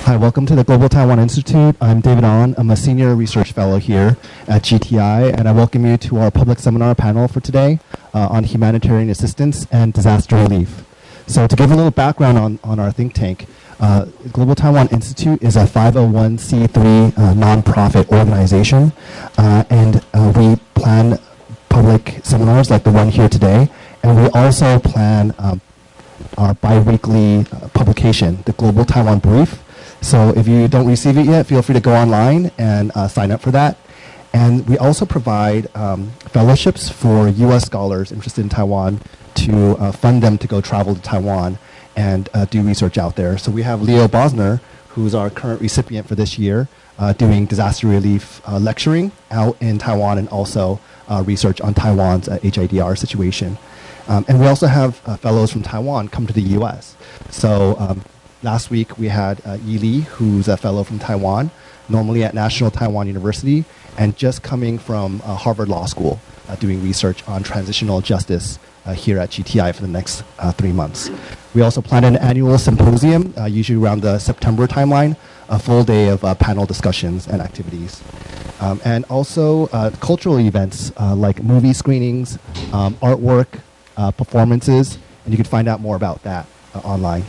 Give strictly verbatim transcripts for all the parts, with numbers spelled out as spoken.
Hi, welcome to the Global Taiwan Institute. I'm David Ahn. I'm a senior research fellow here at G T I, and I welcome you to our public seminar panel for today uh, on humanitarian assistance and disaster relief. So to give a little background on, on our think tank, uh, Global Taiwan Institute is a five oh one c three uh, nonprofit organization, uh, and uh, we plan public seminars like the one here today, and we also plan um, our bi-weekly uh, publication, the Global Taiwan Brief. So if you don't receive it yet, feel free to go online and uh, sign up for that. And we also provide um, fellowships for U S scholars interested in Taiwan to uh, fund them to go travel to Taiwan and uh, do research out there. So we have Leo Bosner, who's our current recipient for this year, uh, doing disaster relief uh, lecturing out in Taiwan and also uh, research on Taiwan's uh, H I D R situation. Um, and we also have uh, fellows from Taiwan come to the U S. So um, last week we had uh, Yi Li, who's a fellow from Taiwan, normally at National Taiwan University, and just coming from uh, Harvard Law School, uh, doing research on transitional justice uh, here at G T I for the next uh, three months. We also plan an annual symposium, uh, usually around the September timeline, a full day of uh, panel discussions and activities. Um, and also uh, cultural events uh, like movie screenings, um, artwork, uh, performances, and you can find out more about that uh, online.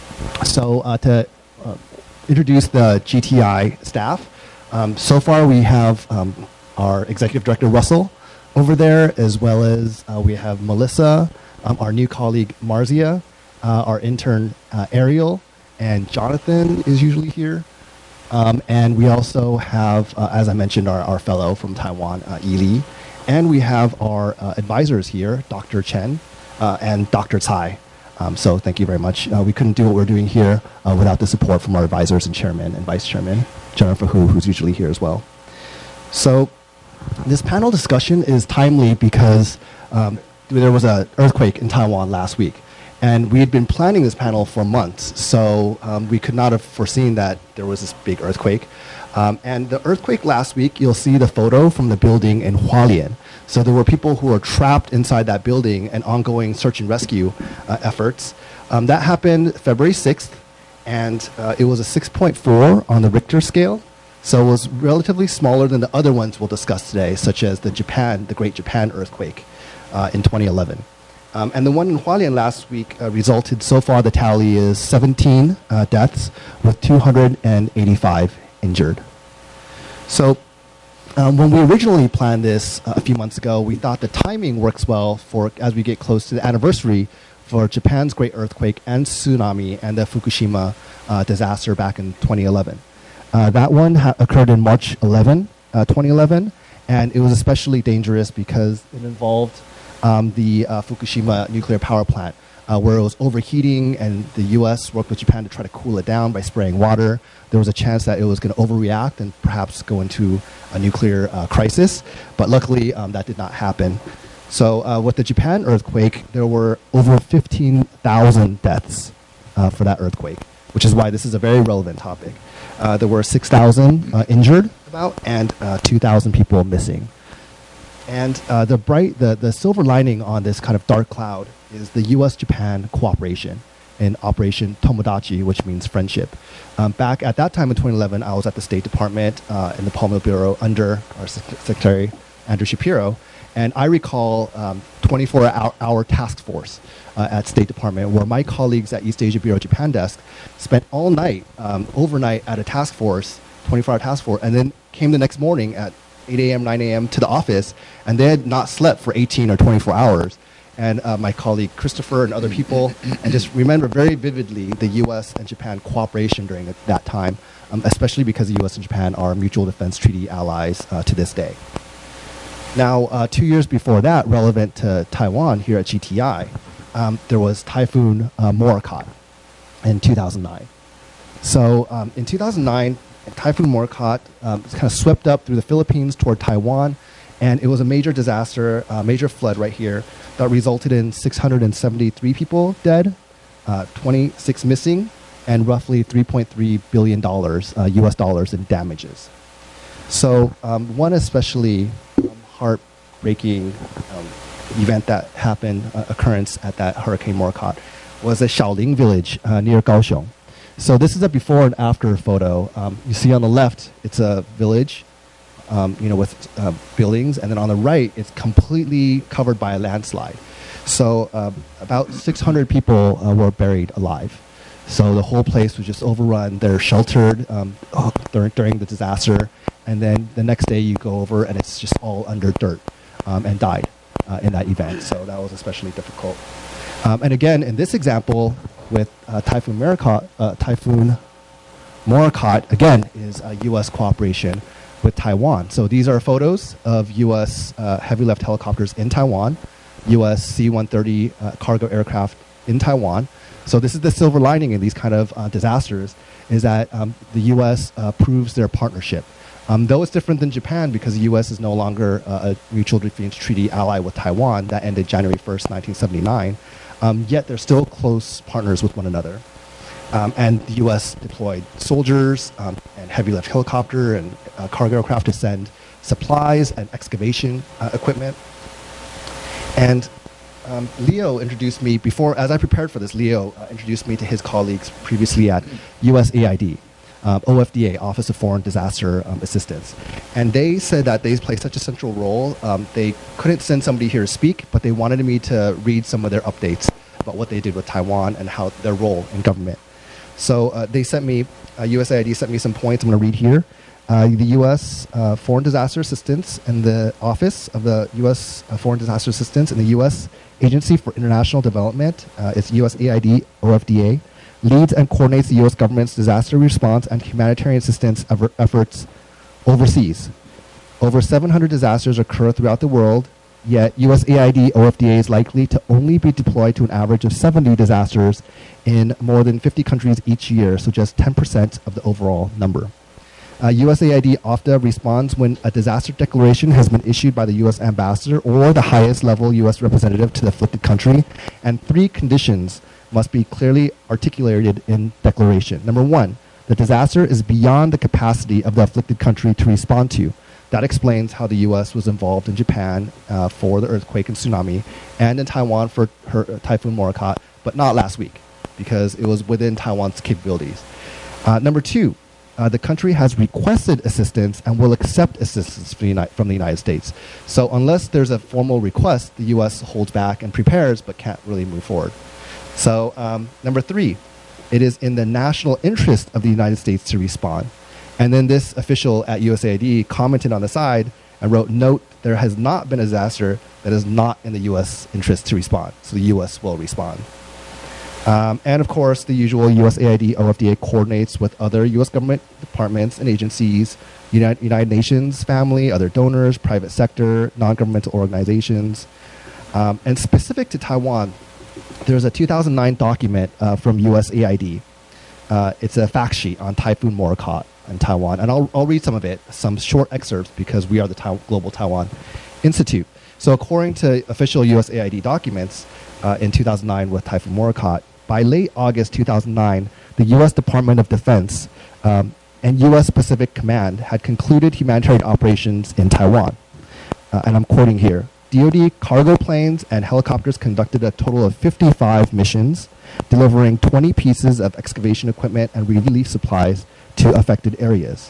So uh, to uh, introduce the G T I staff, um, so far we have um, our Executive Director Russell over there, as well as uh, we have Melissa, um, our new colleague Marzia, uh, our intern uh, Ariel, and Jonathan is usually here. Um, and we also have, uh, as I mentioned, our, our fellow from Taiwan, uh, Yi Li. And we have our uh, advisors here, Doctor Chen uh, and Doctor Tsai. Um, so thank you very much. Uh, we couldn't do what we're doing here uh, without the support from our advisors and chairman and vice chairman, Jennifer Hu, who's usually here as well. So this panel discussion is timely because um, there was an earthquake in Taiwan last week. And we had been planning this panel for months, so um, we could not have foreseen that there was this big earthquake. Um, and the earthquake last week, you'll see the photo from the building in Hualien. So there were people who were trapped inside that building and ongoing search and rescue uh, efforts. Um, that happened February sixth, and uh, it was a six point four on the Richter scale. So it was relatively smaller than the other ones we'll discuss today, such as the Japan, the Great Japan earthquake uh, in twenty eleven. Um, and the one in Hualien last week uh, resulted, so far the tally is seventeen uh, deaths with two hundred eighty-five injured. So um, when we originally planned this uh, a few months ago, we thought the timing works well for as we get close to the anniversary for Japan's great earthquake and tsunami and the Fukushima uh, disaster back in twenty eleven. Uh, that one ha occurred in March eleventh, uh, twenty eleven, and it was especially dangerous because it involved Um, the uh, Fukushima nuclear power plant, uh, where it was overheating, and the U S worked with Japan to try to cool it down by spraying water. There was a chance that it was going to overreact and perhaps go into a nuclear uh, crisis, but luckily um, that did not happen. So uh, with the Japan earthquake, there were over fifteen thousand deaths uh, for that earthquake, which is why this is a very relevant topic. Uh, there were six thousand uh, injured about, and uh, two thousand people missing. And uh, the bright, the, the silver lining on this kind of dark cloud is the U S Japan cooperation in Operation Tomodachi, which means friendship. Um, back at that time in twenty eleven, I was at the State Department uh, in the Palm Bureau under our Secretary Andrew Shapiro, and I recall um, twenty-four hour task force uh, at State Department, where my colleagues at East Asia Bureau Japan Desk spent all night, um, overnight at a task force, twenty-four hour task force, and then came the next morning at eight A M, nine A M to the office, and they had not slept for eighteen or twenty-four hours. And uh, my colleague Christopher and other people, and just remember very vividly the U S and Japan cooperation during that time, um, especially because the U S and Japan are mutual defense treaty allies uh, to this day. Now, uh, two years before that, relevant to Taiwan here at G T I, um, there was Typhoon uh, Morakot in two thousand nine. So um, in two thousand nine, Typhoon Morakot um, kind of swept up through the Philippines toward Taiwan, and it was a major disaster, uh, major flood right here that resulted in six hundred seventy-three people dead, uh, twenty-six missing, and roughly three point three billion dollars uh, U S dollars in damages. So um, one especially um, heartbreaking um, event that happened, uh, occurrence at that Hurricane Morakot, was a Shaoling village uh, near Kaohsiung. So this is a before and after photo. Um, you see on the left, it's a village, um, you know, with uh, buildings, and then on the right, it's completely covered by a landslide. So uh, about six hundred people uh, were buried alive. So the whole place was just overrun. They're sheltered um, during, during the disaster, and then the next day you go over and it's just all under dirt um, and died uh, in that event. So that was especially difficult. Um, and again, in this example, with uh, Typhoon Morakot, uh, Typhoon Morakot, again, is a U S cooperation with Taiwan. So these are photos of U S uh, heavy lift helicopters in Taiwan, U S C one thirty uh, cargo aircraft in Taiwan. So this is the silver lining in these kind of uh, disasters, is that um, the U S uh, proves their partnership. Um, though it's different than Japan because the U S is no longer uh, a mutual defense treaty ally with Taiwan that ended January first, nineteen seventy-nine. Um, yet they're still close partners with one another. Um, and the U S deployed soldiers um, and heavy lift helicopter and uh, cargo aircraft to send supplies and excavation uh, equipment. And um, Leo introduced me before, as I prepared for this, Leo uh, introduced me to his colleagues previously at U S A I D, um, O F D A, Office of Foreign Disaster um, Assistance. And they said that they play such a central role. Um, they couldn't send somebody here to speak, but they wanted me to read some of their updates about what they did with Taiwan and how their role in government. So uh, they sent me, uh, U S A I D sent me some points I'm going to read here. Uh, the U S uh, Foreign Disaster Assistance and the Office of the U S uh, Foreign Disaster Assistance and the U S Agency for International Development, uh, it's U S A I D, O F D A, leads and coordinates the U S government's disaster response and humanitarian assistance ever efforts overseas. Over seven hundred disasters occur throughout the world, yet U S A I D O F D A is likely to only be deployed to an average of seventy disasters in more than fifty countries each year, so just ten percent of the overall number. Uh, U S A I D O F D A responds when a disaster declaration has been issued by the U S ambassador or the highest level U S representative to the afflicted country, and three conditions must be clearly articulated in declaration. Number one, the disaster is beyond the capacity of the afflicted country to respond to. That explains how the U S was involved in Japan uh, for the earthquake and tsunami, and in Taiwan for her, uh, Typhoon Morakot, but not last week, because it was within Taiwan's capabilities. Uh, number two, uh, the country has requested assistance and will accept assistance from the, Uni from the United States. So unless there's a formal request, the U S holds back and prepares, but can't really move forward. So um, number three, it is in the national interest of the United States to respond. And then this official at U S A I D commented on the side and wrote, note, there has not been a disaster that is not in the U S interest to respond. So the U S will respond. Um, and of course, the usual U S A I D O F D A coordinates with other U S government departments and agencies, United, United Nations family, other donors, private sector, non-governmental organizations. Um, and specific to Taiwan, there's a two thousand nine document uh, from U S A I D. Uh, it's a fact sheet on Typhoon Morakot in Taiwan. And I'll, I'll read some of it, some short excerpts, because we are the Ta Global Taiwan Institute. So according to official U S A I D documents uh, in two thousand nine with Typhoon Morakot, by late August two thousand nine, the U S Department of Defense um, and U S Pacific Command had concluded humanitarian operations in Taiwan. Uh, and I'm quoting here. D O D cargo planes and helicopters conducted a total of fifty-five missions, delivering twenty pieces of excavation equipment and relief supplies to affected areas.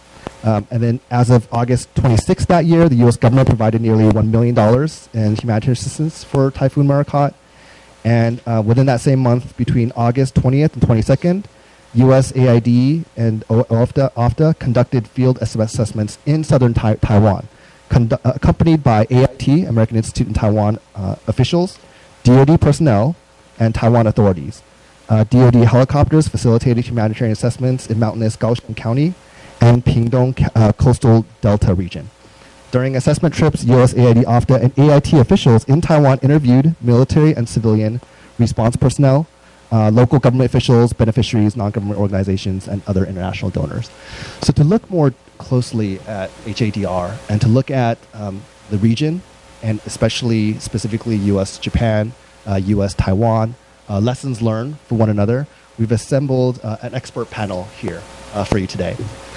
Um, and then as of August twenty-sixth that year, the U S government provided nearly one million dollars in humanitarian assistance for Typhoon Morakot. And uh, within that same month, between August twentieth and twenty-second, U S A I D and O F D A conducted field assessments in southern tai Taiwan, Condu uh, accompanied by A I T, American Institute in Taiwan uh, officials, D O D personnel, and Taiwan authorities. Uh, D O D helicopters facilitated humanitarian assessments in mountainous Kaohsiung County and Pingdong uh, coastal delta region. During assessment trips, U S A I D O F D A and A I T officials in Taiwan interviewed military and civilian response personnel, uh, local government officials, beneficiaries, non-government organizations, and other international donors. So to look more closely at H A D R and to look at um, the region, and especially specifically U S Japan, uh, U S Taiwan, uh, lessons learned for one another, we've assembled uh, an expert panel here uh, for you today.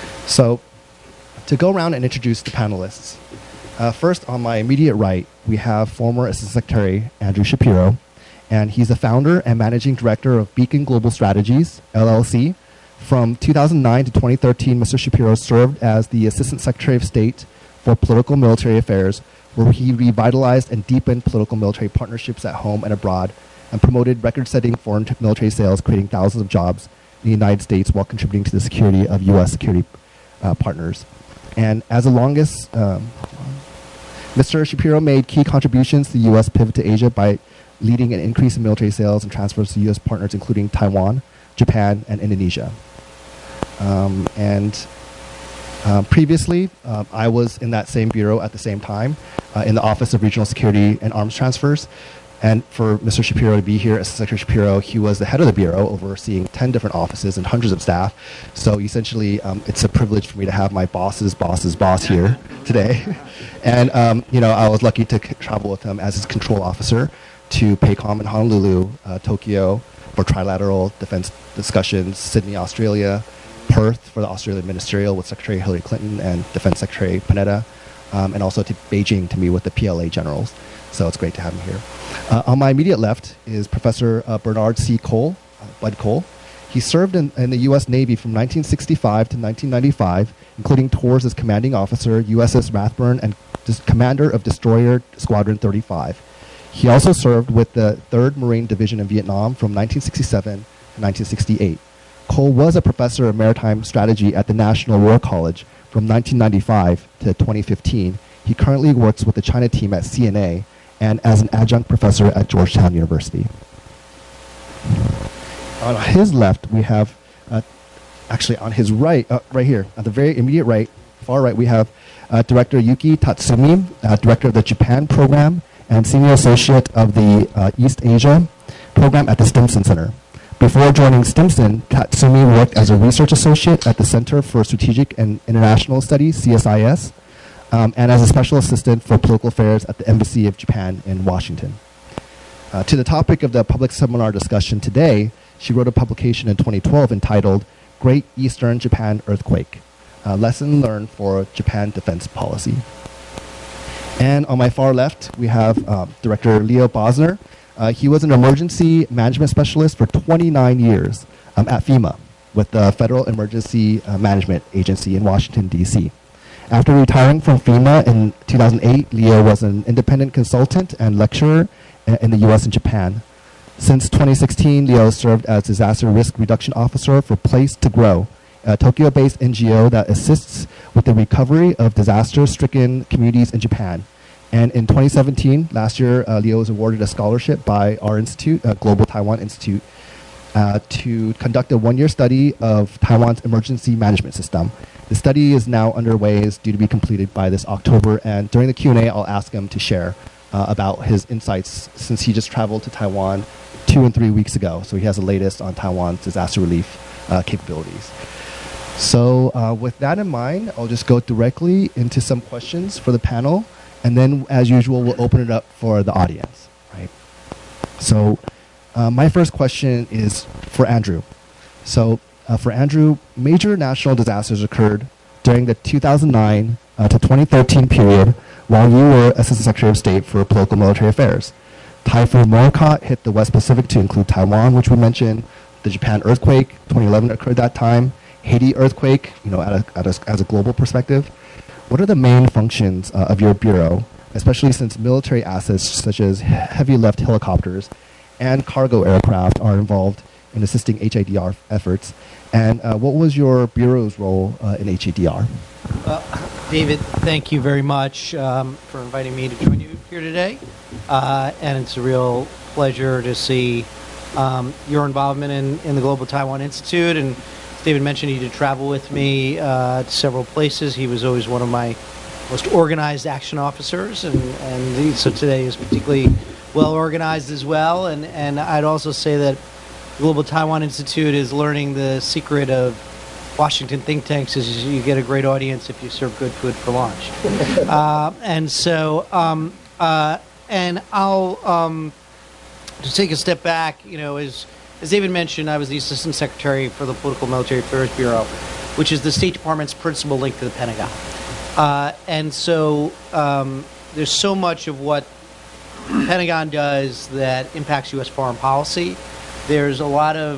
So to go around and introduce the panelists. Uh, first, on my immediate right, we have former Assistant Secretary Andrew Shapiro, and he's the founder and managing director of Beacon Global Strategies, L L C, From two thousand nine to twenty thirteen, Mister Shapiro served as the Assistant Secretary of State for Political Military Affairs, where he revitalized and deepened political military partnerships at home and abroad, and promoted record-setting foreign military sales, creating thousands of jobs in the United States while contributing to the security of U S security uh, partners. And as the longest, um, Mister Shapiro made key contributions to the U S pivot to Asia by leading an increase in military sales and transfers to U S partners, including Taiwan, Japan, and Indonesia. Um, and uh, previously, uh, I was in that same bureau at the same time, uh, in the Office of Regional Security and Arms Transfers. And for Mister Shapiro to be here as Secretary Shapiro, he was the head of the bureau, overseeing ten different offices and hundreds of staff. So essentially, um, it's a privilege for me to have my boss's boss's boss here today. And um, you know, I was lucky to c travel with him as his control officer to PACOM in Honolulu, uh, Tokyo for trilateral defense discussions, Sydney, Australia, Perth for the Australian ministerial with Secretary Hillary Clinton and Defense Secretary Panetta, um, and also to Beijing to meet with the P L A generals. So it's great to have him here. Uh, on my immediate left is Professor uh, Bernard C. Cole, uh, Bud Cole. He served in, in the U S Navy from nineteen sixty-five to nineteen ninety-five, including tours as commanding officer, U S S Rathburn, and commander of Destroyer Squadron thirty-five. He also served with the third Marine Division in Vietnam from nineteen sixty-seven to nineteen sixty-eight. Cole was a professor of maritime strategy at the National War College from nineteen ninety-five to twenty fifteen. He currently works with the China team at C N A and as an adjunct professor at Georgetown University. On his left, we have, uh, actually on his right, uh, right here, at the very immediate right, far right, we have uh, Director Yuki Tatsumi, uh, Director of the Japan Program and Senior Associate of the uh, East Asia Program at the Stimson Center. Before joining Stimson, Tatsumi worked as a research associate at the Center for Strategic and International Studies, C S I S, um, and as a special assistant for political affairs at the Embassy of Japan in Washington. Uh, to the topic of the public seminar discussion today, she wrote a publication in twenty twelve entitled Great Eastern Japan Earthquake, a lesson learned for Japan defense policy. And on my far left, we have uh, Director Leo Bosner. Uh, he was an emergency management specialist for twenty-nine years um, at FEMA with the Federal Emergency uh, Management Agency in Washington, D C. After retiring from FEMA in two thousand eight, Leo was an independent consultant and lecturer in the U S and Japan. Since twenty sixteen, Leo served as Disaster Risk Reduction Officer for Place to Grow, a Tokyo-based N G O that assists with the recovery of disaster-stricken communities in Japan. And in twenty seventeen, last year, uh, Leo was awarded a scholarship by our institute, uh, Global Taiwan Institute, uh, to conduct a one-year study of Taiwan's emergency management system. The study is now underway, is due to be completed by this October, and during the Q and A, I'll ask him to share uh, about his insights since he just traveled to Taiwan two and three weeks ago. So he has the latest on Taiwan's disaster relief uh, capabilities. So uh, with that in mind, I'll just go directly into some questions for the panel. And then, as usual, we'll open it up for the audience, right? So uh, my first question is for Andrew. So uh, for Andrew, major national disasters occurred during the two thousand nine uh, to twenty thirteen period while you were Assistant Secretary of State for Political Military Affairs. Typhoon Morakot hit the West Pacific to include Taiwan, which we mentioned. The Japan earthquake, twenty eleven occurred that time. Haiti earthquake, you know, at a, at a, as a global perspective. What are the main functions uh, of your bureau, especially since military assets such as heavy lift helicopters and cargo aircraft are involved in assisting H I D R efforts? And uh, what was your bureau's role uh, in H I D R? Well, David, thank you very much um, for inviting me to join you here today. Uh, and it's a real pleasure to see um, your involvement in, in the Global Taiwan Institute. And David mentioned he did travel with me uh, to several places. He was always one of my most organized action officers, and, and he, so today is particularly well organized as well. And, and I'd also say that the Global Taiwan Institute is learning the secret of Washington think tanks is you get a great audience if you serve good food for lunch. uh, and so, um, uh, and I'll um, to take a step back, you know, as As David mentioned, I was the Assistant Secretary for the Political Military Affairs Bureau, which is the State Department's principal link to the Pentagon. Uh, and so um, there's so much of what the Pentagon does that impacts U S foreign policy. There's a lot of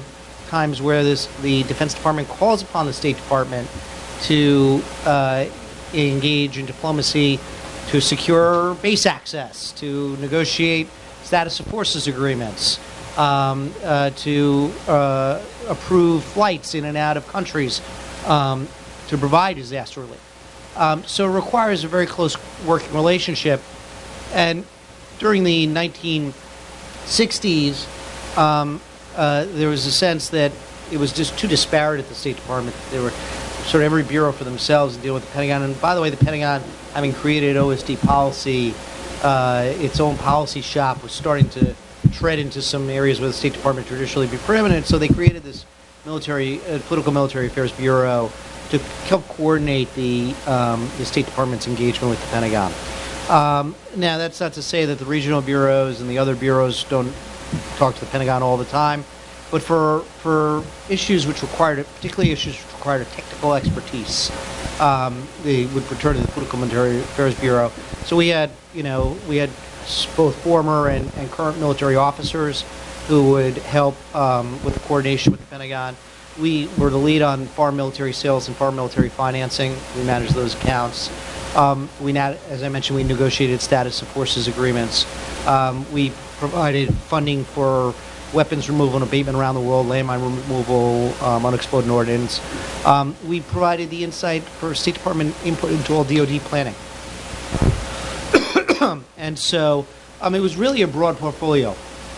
times where this the Defense Department calls upon the State Department to uh, engage in diplomacy to secure base access, to negotiate status of forces agreements, um, uh, to uh, approve flights in and out of countries, um, to provide disaster relief. Um, so it requires a very close working relationship. And during the nineteen sixties, um, uh, there was a sense that it was just too disparate at the State Department. There were sort of every bureau for themselves and deal with the Pentagon. And by the way, the Pentagon, having created O S D policy, uh, its own policy shop, was starting to tread into some areas where the State Department traditionally be preeminent. So they created this military, uh, political military affairs bureau to help coordinate the, um, the State Department's engagement with the Pentagon. Um, now, that's not to say that the regional bureaus and the other bureaus don't talk to the Pentagon all the time, but for for issues which required, particularly issues which required a technical expertise, um, they would return to the Political Military Affairs Bureau. So we had, you know, we had both former and, and current military officers who would help um, with the coordination with the Pentagon. We were the lead on foreign military sales and foreign military financing. We managed those accounts. Um, we, now, as I mentioned, we negotiated status of forces agreements. Um, we provided funding for weapons removal and abatement around the world, landmine removal, um, unexploded ordnance. Um, we provided the insight for State Department input into all D O D planning. And so um, it was really a broad portfolio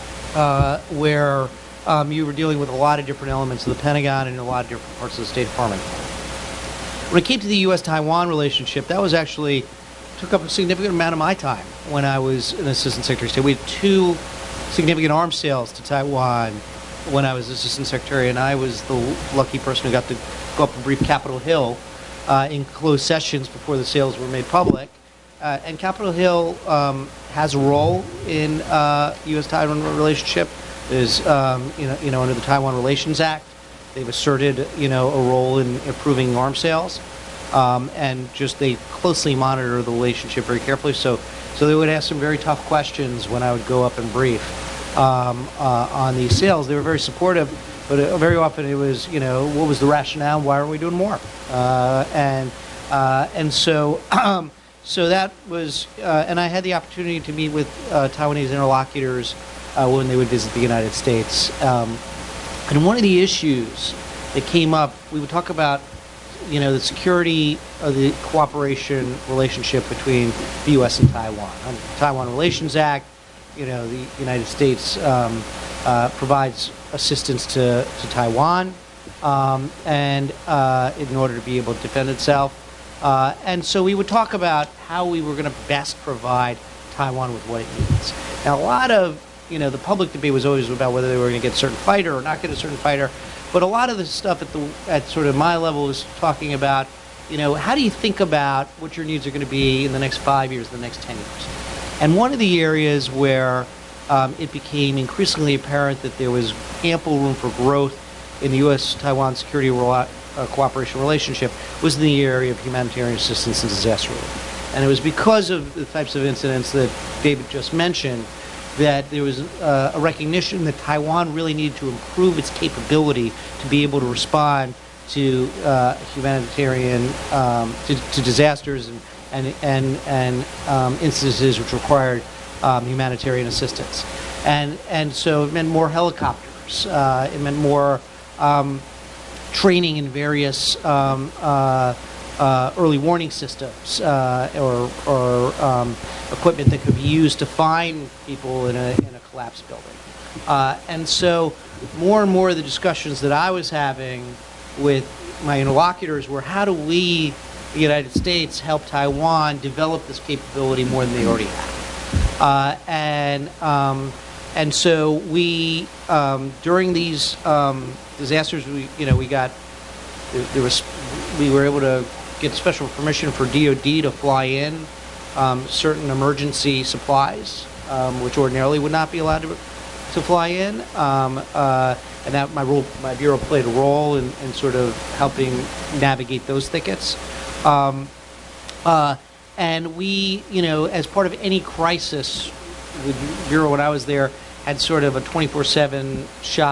uh, where um, you were dealing with a lot of different elements of the Pentagon and a lot of different parts of the State Department. When it came to the U S Taiwan relationship, that was actually, took up a significant amount of my time when I was an Assistant Secretary of State. We had two significant arms sales to Taiwan when I was Assistant Secretary, and I was the lucky person who got to go up and brief Capitol Hill uh, in closed sessions before the sales were made public. Uh, and Capitol Hill um, has a role in uh, U S Taiwan relationship. There's, um, you know, you know, under the Taiwan Relations Act, they've asserted, you know, a role in approving arms sales, um, and just they closely monitor the relationship very carefully. So, so they would ask some very tough questions when I would go up and brief um, uh, on these sales. They were very supportive, but uh, very often it was, you know, what was the rationale? Why aren't we doing more? Uh, and uh, and so. Um, So that was, uh, and I had the opportunity to meet with uh, Taiwanese interlocutors uh, when they would visit the United States. Um, and one of the issues that came up, we would talk about, you know, the security of the cooperation relationship between the U S and Taiwan. Under the Taiwan Relations Act, you know, the United States um, uh, provides assistance to, to Taiwan um, and uh, in order to be able to defend itself. Uh, and so we would talk about how we were going to best provide Taiwan with what it needs. Now, a lot of, you know, the public debate was always about whether they were going to get a certain fighter or not get a certain fighter. But a lot of the stuff at the at sort of my level was talking about, you know, how do you think about what your needs are going to be in the next five years, the next ten years? And one of the areas where um, it became increasingly apparent that there was ample room for growth in the U S Taiwan security rela- uh, cooperation relationship was in the area of humanitarian assistance and disaster relief. And it was because of the types of incidents that David just mentioned that there was uh, a recognition that Taiwan really needed to improve its capability to be able to respond to uh, humanitarian, um, to, to disasters and and and, and um, instances which required um, humanitarian assistance. And and so it meant more helicopters. Uh, it meant more um, training in various um, uh, uh, early warning systems uh, or, or um, equipment that could be used to find people in a, in a collapsed building. Uh, and so more and more of the discussions that I was having with my interlocutors were how do we, the United States, help Taiwan develop this capability more than they already have. Uh, and um, and so we, um, during these um, disasters, we, you know, we got, there, there was, we were able to get special permission for D O D to fly in um, certain emergency supplies, um, which ordinarily would not be allowed to, to fly in. Um, uh, and that my role, my bureau played a role in, in sort of helping navigate those thickets. Um, uh, and we, you know, as part of any crisis, the bureau when I was there had sort of a twenty-four seven shop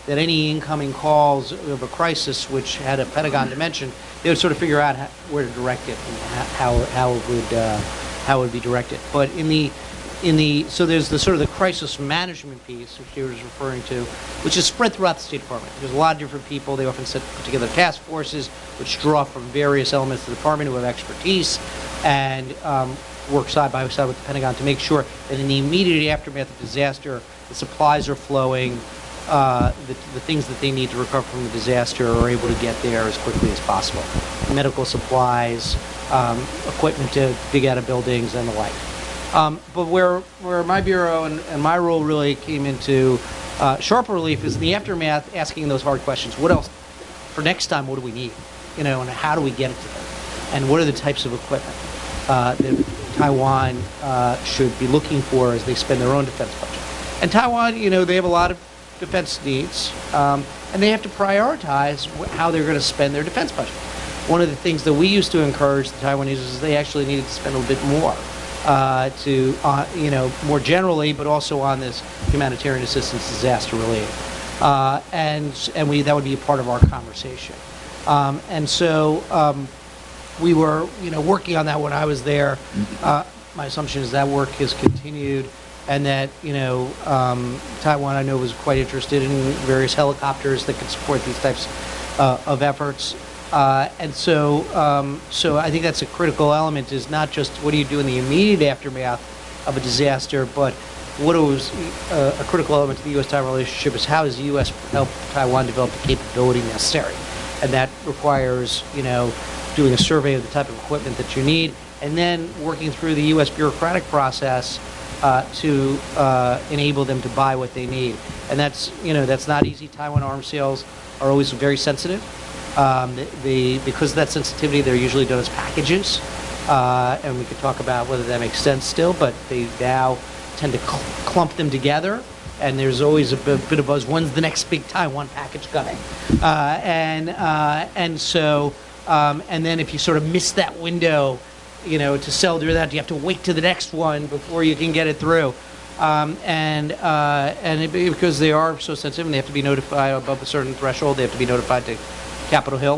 that any incoming calls of a crisis which had a Pentagon dimension, they would sort of figure out how, where to direct it and how how it would uh, how it would be directed. But in the in the so there's the sort of the crisis management piece, which you were referring to, which is spread throughout the State Department. There's a lot of different people. They often set, put together task forces, which draw from various elements of the department who have expertise, and um, work side by side with the Pentagon to make sure that in the immediate aftermath of disaster, the supplies are flowing, uh, the, the things that they need to recover from the disaster are able to get there as quickly as possible. Medical supplies, um, equipment to dig out of buildings, and the like. Um, but where where my bureau and, and my role really came into uh, sharp relief is in the aftermath, asking those hard questions. What else? For next time, what do we need? You know, and how do we get it to them? And what are the types of equipment uh, that Taiwan uh, should be looking for as they spend their own defense budget? And Taiwan, you know, they have a lot of defense needs, um, and they have to prioritize wh- how they're going to spend their defense budget. One of the things that we used to encourage the Taiwanese is they actually needed to spend a little bit more. Uh, to, uh, you know, more generally, but also on this humanitarian assistance, disaster relief. Uh, and and we that would be a part of our conversation. Um, and so um, we were, you know, working on that when I was there. Uh, my assumption is that work has continued, and that, you know, um, Taiwan, I know, was quite interested in various helicopters that could support these types uh, of efforts. Uh, and so, um, so I think that's a critical element, is not just what do you do in the immediate aftermath of a disaster, but what was uh, a critical element to the U S Taiwan relationship is how does the U S help Taiwan develop the capability necessary? And that requires, you know, doing a survey of the type of equipment that you need, and then working through the U S bureaucratic process uh, to uh, enable them to buy what they need. And that's, you know, that's not easy. Taiwan arms sales are always very sensitive. Um, the, the because of that sensitivity, they're usually done as packages, uh, and we could talk about whether that makes sense still. But they now tend to cl- clump them together, and there's always a bit, bit of buzz. When's the next big Taiwan package coming? Uh, and uh, and so um, and then if you sort of miss that window, you know, to sell through that, you have to wait to the next one before you can get it through. Um, and uh, and it, because they are so sensitive, and they have to be notified above a certain threshold, they have to be notified to Capitol Hill.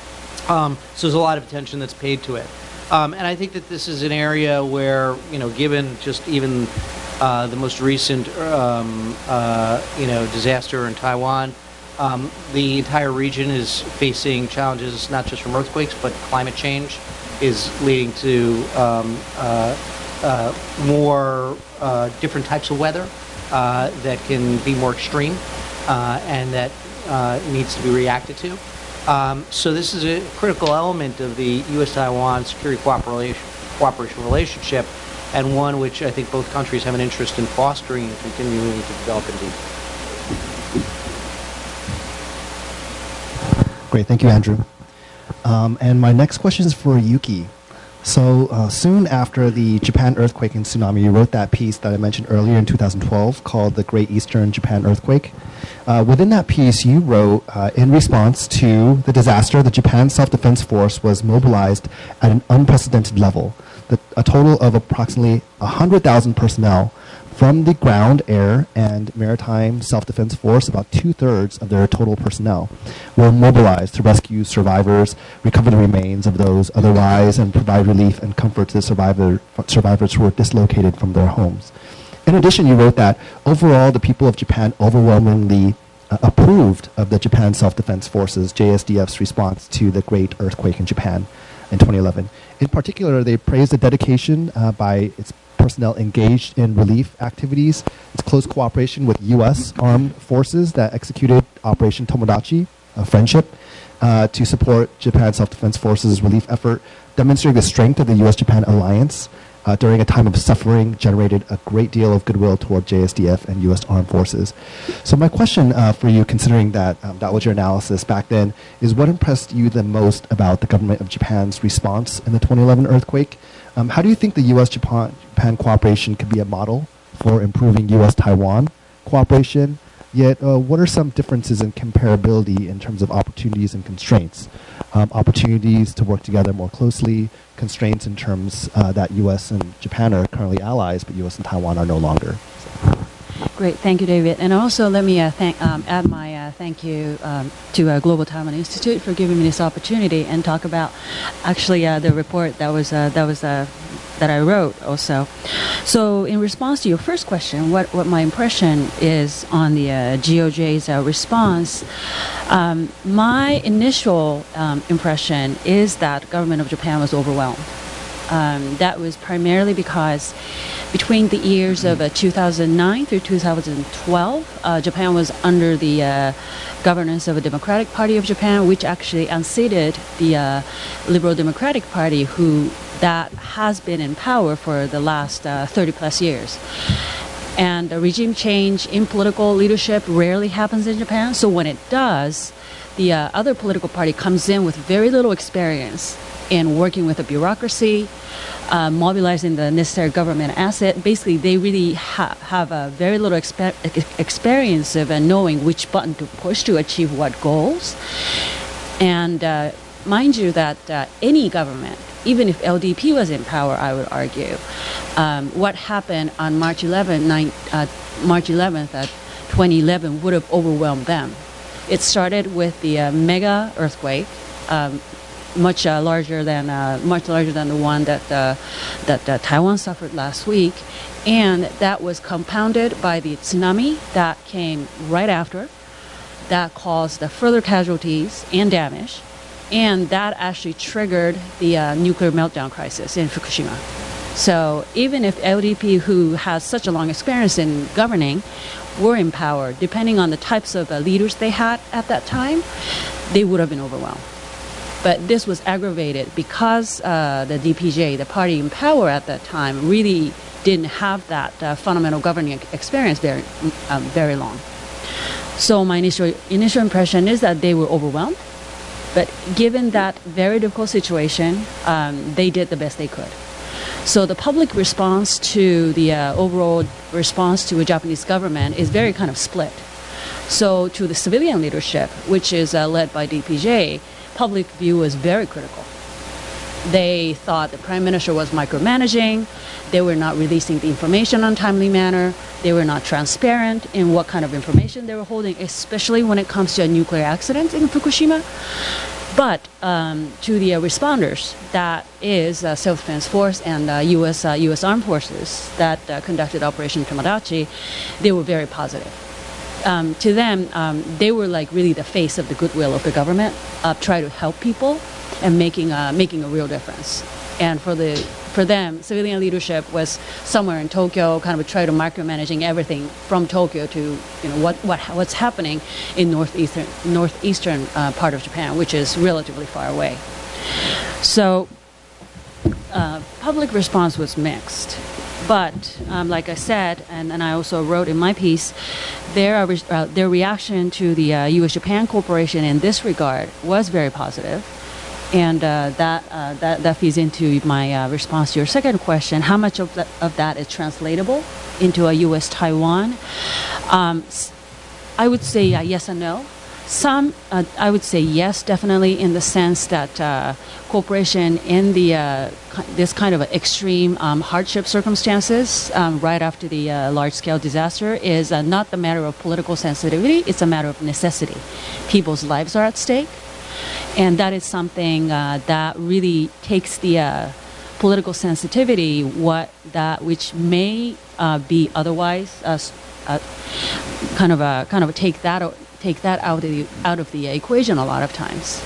Um, so there's a lot of attention that's paid to it. Um, and I think that this is an area where, you know, given just even uh, the most recent, um, uh, you know, disaster in Taiwan, um, the entire region is facing challenges not just from earthquakes, but climate change is leading to um, uh, uh, more uh, different types of weather uh, that can be more extreme uh, and that uh, needs to be reacted to. Um, so this is a critical element of the U S Taiwan security cooperation, cooperation relationship, and one which I think both countries have an interest in fostering and continuing to develop indeed. Great, thank you, Andrew. Um, and my next question is for Yuki. So uh, soon after the Japan earthquake and tsunami, you wrote that piece that I mentioned earlier in two thousand twelve called The Great Eastern Japan Earthquake. Uh, within that piece, you wrote, uh, in response to the disaster, the Japan Self-Defense Force was mobilized at an unprecedented level. The, a total of approximately one hundred thousand personnel from the ground, air, and maritime self-defense force, about two-thirds of their total personnel, were mobilized to rescue survivors, recover the remains of those otherwise, and provide relief and comfort to the survivor, survivors who were dislocated from their homes. In addition, you wrote that overall, the people of Japan overwhelmingly uh, approved of the Japan Self-Defense Forces, J S D F's response to the great earthquake in Japan in twenty eleven. In particular, they praised the dedication uh, by its personnel engaged in relief activities, its close cooperation with U S armed forces that executed Operation Tomodachi, uh, Friendship, uh, to support Japan Self-Defense Forces' relief effort, demonstrating the strength of the U S Japan alliance uh, during a time of suffering, generated a great deal of goodwill toward J S D F and U S armed forces. So my question uh, for you, considering that um, that was your analysis back then, is what impressed you the most about the government of Japan's response in the twenty eleven earthquake? Um, how do you think the U S Japan, Japan cooperation could be a model for improving U S Taiwan cooperation? Yet, uh, what are some differences in comparability in terms of opportunities and constraints? Um, opportunities to work together more closely, constraints in terms uh, that U S and Japan are currently allies, but U S and Taiwan are no longer. So. Great, thank you, David. And also, let me uh, thank, um, add my uh, thank you um, to uh, Global Taiwan Institute for giving me this opportunity and talk about actually uh, the report that was uh, that was uh, that I wrote also. So in response to your first question, what, what my impression is on the uh, G O J's uh, response, um, my initial um, impression is that the government of Japan was overwhelmed. Um, that was primarily because between the years of uh, two thousand nine through two thousand twelve, uh, Japan was under the uh, governance of the Democratic Party of Japan, which actually unseated the uh, Liberal Democratic Party, who that has been in power for the last uh, thirty plus years. And a regime change in political leadership rarely happens in Japan, so when it does, the uh, other political party comes in with very little experience in working with the bureaucracy, uh, mobilizing the necessary government asset. Basically, they really ha have a very little exper experience of uh, knowing which button to push to achieve what goals. And uh, mind you that uh, any government, even if L D P was in power, I would argue, um, what happened on March eleventh, uh, March eleventh, uh, twenty eleven would have overwhelmed them. It started with the uh, mega earthquake, um, much uh, larger than uh, much larger than the one that uh, that uh, Taiwan suffered last week, and that was compounded by the tsunami that came right after, that caused the further casualties and damage, and that actually triggered the uh, nuclear meltdown crisis in Fukushima. So even if L D P, who has such a long experience in governing, were in power, depending on the types of uh, leaders they had at that time, they would have been overwhelmed. But this was aggravated because uh, the D P J, the party in power at that time, really didn't have that uh, fundamental governing experience very, um, very long. So my initial, initial impression is that they were overwhelmed. But given that very difficult situation, um, they did the best they could. So the public response to the uh, overall response to the Japanese government is very kind of split. So to the civilian leadership, which is uh, led by D P J, public view was very critical. They thought the prime minister was micromanaging, they were not releasing the information on a timely manner, they were not transparent in what kind of information they were holding, especially when it comes to a nuclear accident in Fukushima. But um, to the uh, responders, that is uh, Self-Defense Force and uh, U S uh, U S Armed Forces that uh, conducted Operation Tomodachi, they were very positive. Um, to them, um, they were like really the face of the goodwill of the government, uh, try to help people and making a, making a real difference. And for the for them, civilian leadership was somewhere in Tokyo, kind of try to micromanaging everything from Tokyo to you know what what what's happening in northeastern northeastern uh, part of Japan, which is relatively far away. So uh, public response was mixed. But um, like I said, and, and I also wrote in my piece, their, uh, their reaction to the uh, U S Japan Corporation in this regard was very positive. And uh, that, uh, that, that feeds into my uh, response to your second question, how much of that, of that is translatable into a U S Taiwan? Um, I would say uh, yes and no. Some, uh, I would say yes, definitely, in the sense that uh, cooperation in the uh, this kind of extreme um, hardship circumstances um, right after the uh, large-scale disaster is uh, not the matter of political sensitivity, it's a matter of necessity. People's lives are at stake, and that is something uh, that really takes the uh, political sensitivity, what that which may uh, be otherwise uh, uh, kind of a kind of a take that. take that out of the, out of the equation a lot of times.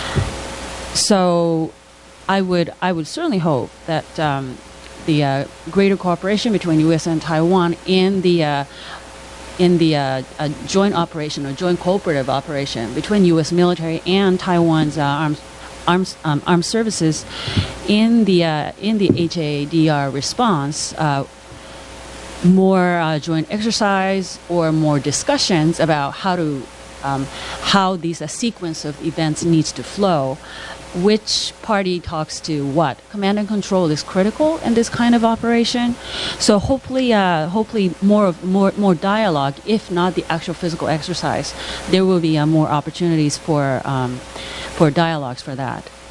So I would I would certainly hope that um, the uh, greater cooperation between U S and Taiwan in the uh, in the uh, uh, joint operation or joint cooperative operation between U S military and Taiwan's uh, armed arms um, armed services in the uh, in the H A D R response. Uh, more uh, joint exercise or more discussions about how to um, how these uh, sequence of events needs to flow, which party talks to what. Command and control is critical in this kind of operation. So hopefully uh, hopefully more of more more dialogue, if not the actual physical exercise, there will be uh, more opportunities for um, for dialogues for that.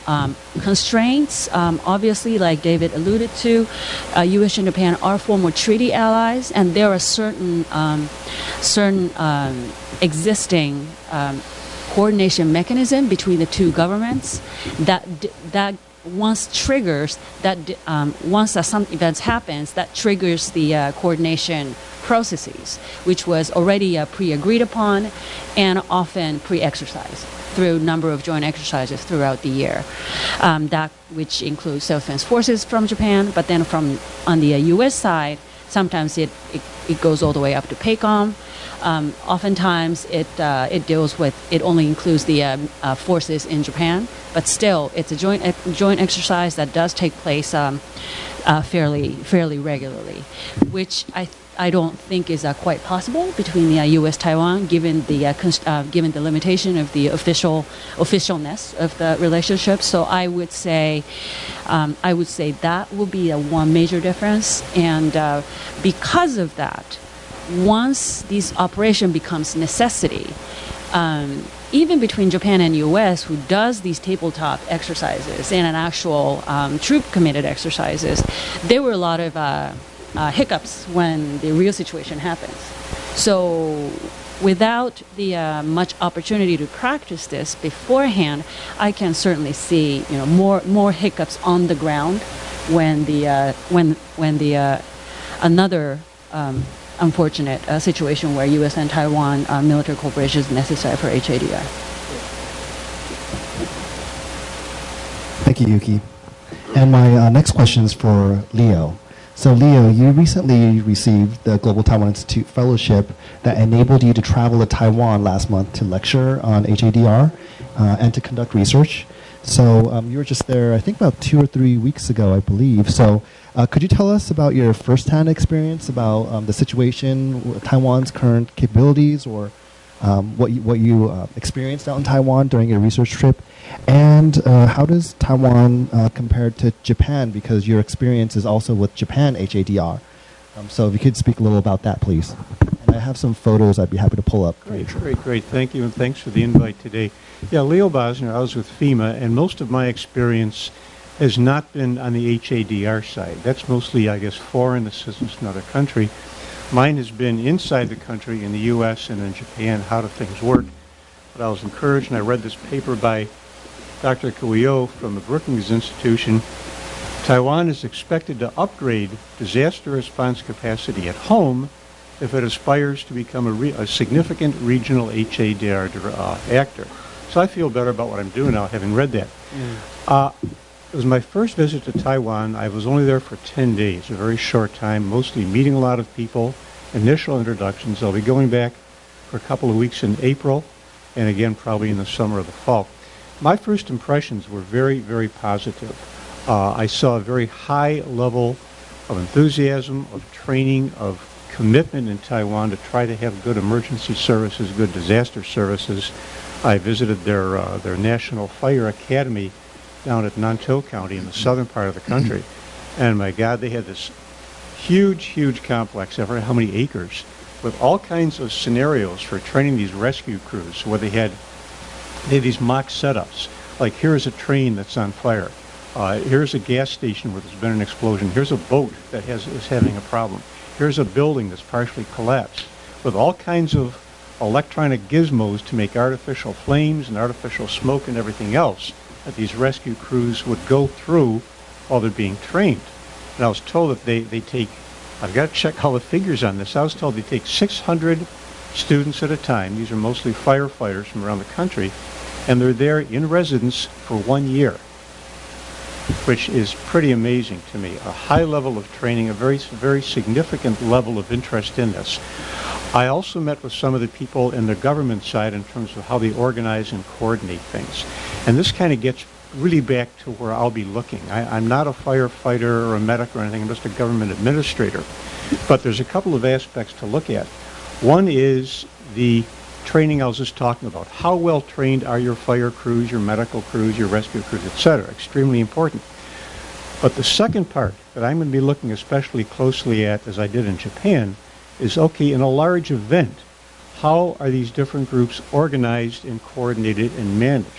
um, constraints. Um, obviously, like David alluded to, uh, U S and Japan are former treaty allies, and there are certain um, certain um, existing um, coordination mechanism between the two governments that that once triggers that um, once uh, some events happens that triggers the uh, coordination processes, which was already uh, pre-agreed upon and often pre-exercised through a number of joint exercises throughout the year. Um, that which includes self-defense forces from Japan, but then from on the uh, U S side, sometimes it, it, it goes all the way up to PACOM. Um, oftentimes it uh, it deals with, it only includes the um, uh, forces in Japan, but still it's a joint uh, joint exercise that does take place um, uh, fairly fairly regularly, which I I don't think is uh, quite possible between the uh, U S Taiwan, given the uh, const- uh, given the limitation of the official officialness of the relationship. So I would say um, I would say that will be a one major difference, and uh, because of that, once this operation becomes necessity, um, even between Japan and U S, who does these tabletop exercises and an actual um, troop-committed exercises, there were a lot of uh, uh, hiccups when the real situation happens. So without the uh, much opportunity to practice this beforehand, I can certainly see, you know, more more hiccups on the ground when the uh, when when the uh, another um, unfortunate uh, situation where U S and Taiwan uh, military cooperation is necessary for H A D R. Thank you, Yuki. And my uh, next question is for Leo. So Leo, you recently received the Global Taiwan Institute Fellowship that enabled you to travel to Taiwan last month to lecture on H A D R uh, and to conduct research. So um, you were just there, I think, about two or three weeks ago, I believe. So uh, could you tell us about your firsthand experience about um, the situation, Taiwan's current capabilities, or um, what you, what you uh, experienced out in Taiwan during your research trip? And uh, how does Taiwan uh, compare to Japan? Because your experience is also with Japan H A D R. Um, so if you could speak a little about that, please. And I have some photos I'd be happy to pull up. Great, great, great. Thank you, and thanks for the invite today. Yeah, Leo Bosner, I was with FEMA, and most of my experience has not been on the H A D R side. That's mostly, I guess, foreign assistance in another country. Mine has been inside the country in the U S and in Japan. How do things work? But I was encouraged, and I read this paper by Doctor Kuio from the Brookings Institution. Taiwan is expected to upgrade disaster response capacity at home if it aspires to become a, re- a significant regional H A D R uh, actor. So I feel better about what I'm doing now, having read that. Mm. Uh, it was my first visit to Taiwan. I was only there for ten days, a very short time, mostly meeting a lot of people, initial introductions. I'll be going back for a couple of weeks in April, and again probably in the summer or the fall. My first impressions were very, very positive. Uh, I saw a very high level of enthusiasm, of training, of commitment in Taiwan to try to have good emergency services, good disaster services. I visited their uh, their National Fire Academy down at Nantou County in the southern part of the country. And my God, they had this huge, huge complex, I forget how many acres, with all kinds of scenarios for training these rescue crews, where they had, they had these mock setups. Like, here's a train that's on fire. Uh, here's a gas station where there's been an explosion. Here's a boat that has is having a problem. Here's a building that's partially collapsed, with all kinds of electronic gizmos to make artificial flames and artificial smoke and everything else that these rescue crews would go through while they're being trained. And I was told that they, they take, I've got to check all the figures on this, I was told they take six hundred students at a time. These are mostly firefighters from around the country, and they're there in residence for one year, which is pretty amazing to me. A high level of training, a very, very significant level of interest in this. I also met with some of the people in the government side in terms of how they organize and coordinate things. And this kind of gets really back to where I'll be looking. I, I'm not a firefighter or a medic or anything, I'm just a government administrator. But there's a couple of aspects to look at. One is the training I was just talking about. How well trained are your fire crews, your medical crews, your rescue crews, et cetera? Extremely important. But the second part that I'm going to be looking especially closely at, as I did in Japan, is, okay, in a large event, how are these different groups organized and coordinated and managed?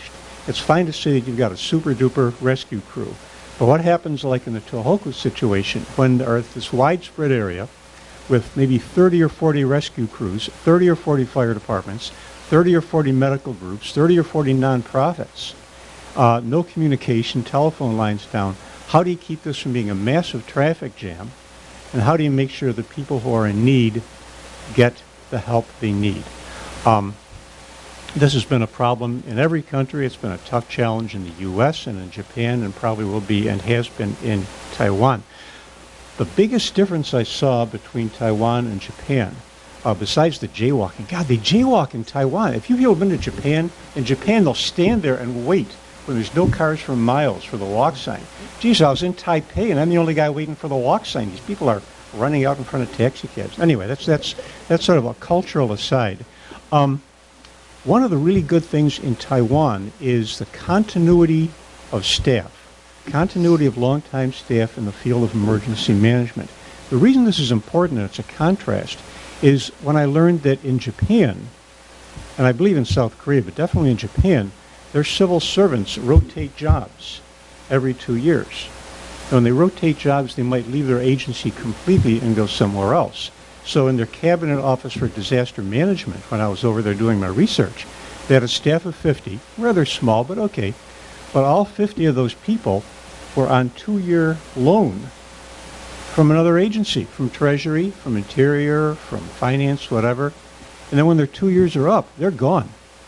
It's fine to say that you've got a super duper rescue crew. But what happens like in the Tohoku situation when there is this widespread area with maybe thirty or forty rescue crews, thirty or forty fire departments, thirty or forty medical groups, thirty or forty nonprofits, uh, no communication, telephone lines down. How do you keep this from being a massive traffic jam? And how do you make sure that people who are in need get the help they need? Um, this has been a problem in every country. It's been a tough challenge in the U S and in Japan, and probably will be and has been in Taiwan. The biggest difference I saw between Taiwan and Japan, uh, besides the jaywalking, God, they jaywalk in Taiwan. If you've ever been to Japan, in Japan they'll stand there and wait when there's no cars for miles for the walk sign. Geez, I was in Taipei and I'm the only guy waiting for the walk sign. These people are running out in front of taxi cabs. Anyway, that's that's that's sort of a cultural aside. Um, one of the really good things in Taiwan is the continuity of staff. Continuity of long-time staff in the field of emergency management. The reason this is important, and it's a contrast, is when I learned that in Japan, and I believe in South Korea, but definitely in Japan, their civil servants rotate jobs every two years. And when they rotate jobs, they might leave their agency completely and go somewhere else. So in their cabinet office for disaster management, when I was over there doing my research, they had a staff of fifty, rather small, but okay. But all fifty of those people were on two-year loan from another agency, from Treasury, from Interior, from Finance, whatever. And then when their two years are up, they're gone.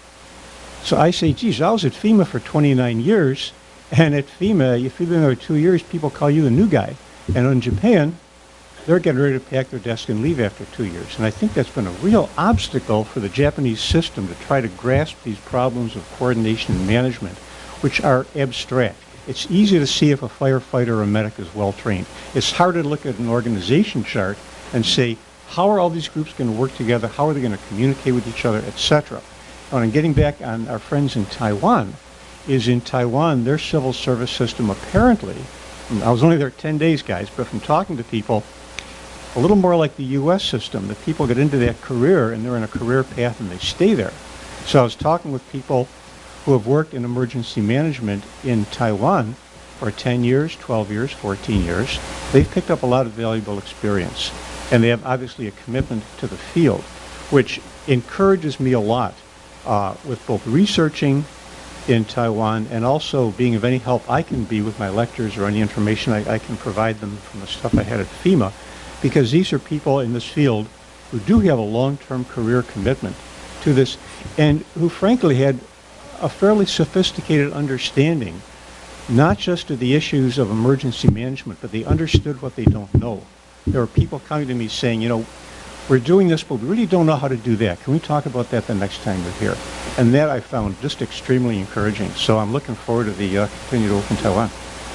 So I say, geez, I was at FEMA for twenty-nine years, and at FEMA, if you've been there two years, people call you the new guy. And in Japan, they're getting ready to pack their desk and leave after two years. And I think that's been a real obstacle for the Japanese system to try to grasp these problems of coordination and management, which are abstract. It's easy to see if a firefighter or a medic is well trained. It's harder to look at an organization chart and say, how are all these groups going to work together? How are they going to communicate with each other, et cetera? And getting back on our friends in Taiwan, is in Taiwan, their civil service system apparently, I was only there ten days, guys, but from talking to people, a little more like the U S system, that people get into that career and they're in a career path and they stay there. So I was talking with people who have worked in emergency management in Taiwan for ten years, twelve years, fourteen years. They've picked up a lot of valuable experience. And they have obviously a commitment to the field, which encourages me a lot uh, with both researching in Taiwan and also being of any help I can be with my lectures or any information I, I can provide them from the stuff I had at FEMA, because these are people in this field who do have a long-term career commitment to this and who frankly had a fairly sophisticated understanding, not just of the issues of emergency management, but they understood what they don't know. There were people coming to me saying, you know, we're doing this, but we really don't know how to do that. Can we talk about that the next time we're here? And that I found just extremely encouraging. So I'm looking forward to the uh, continued work in Taiwan.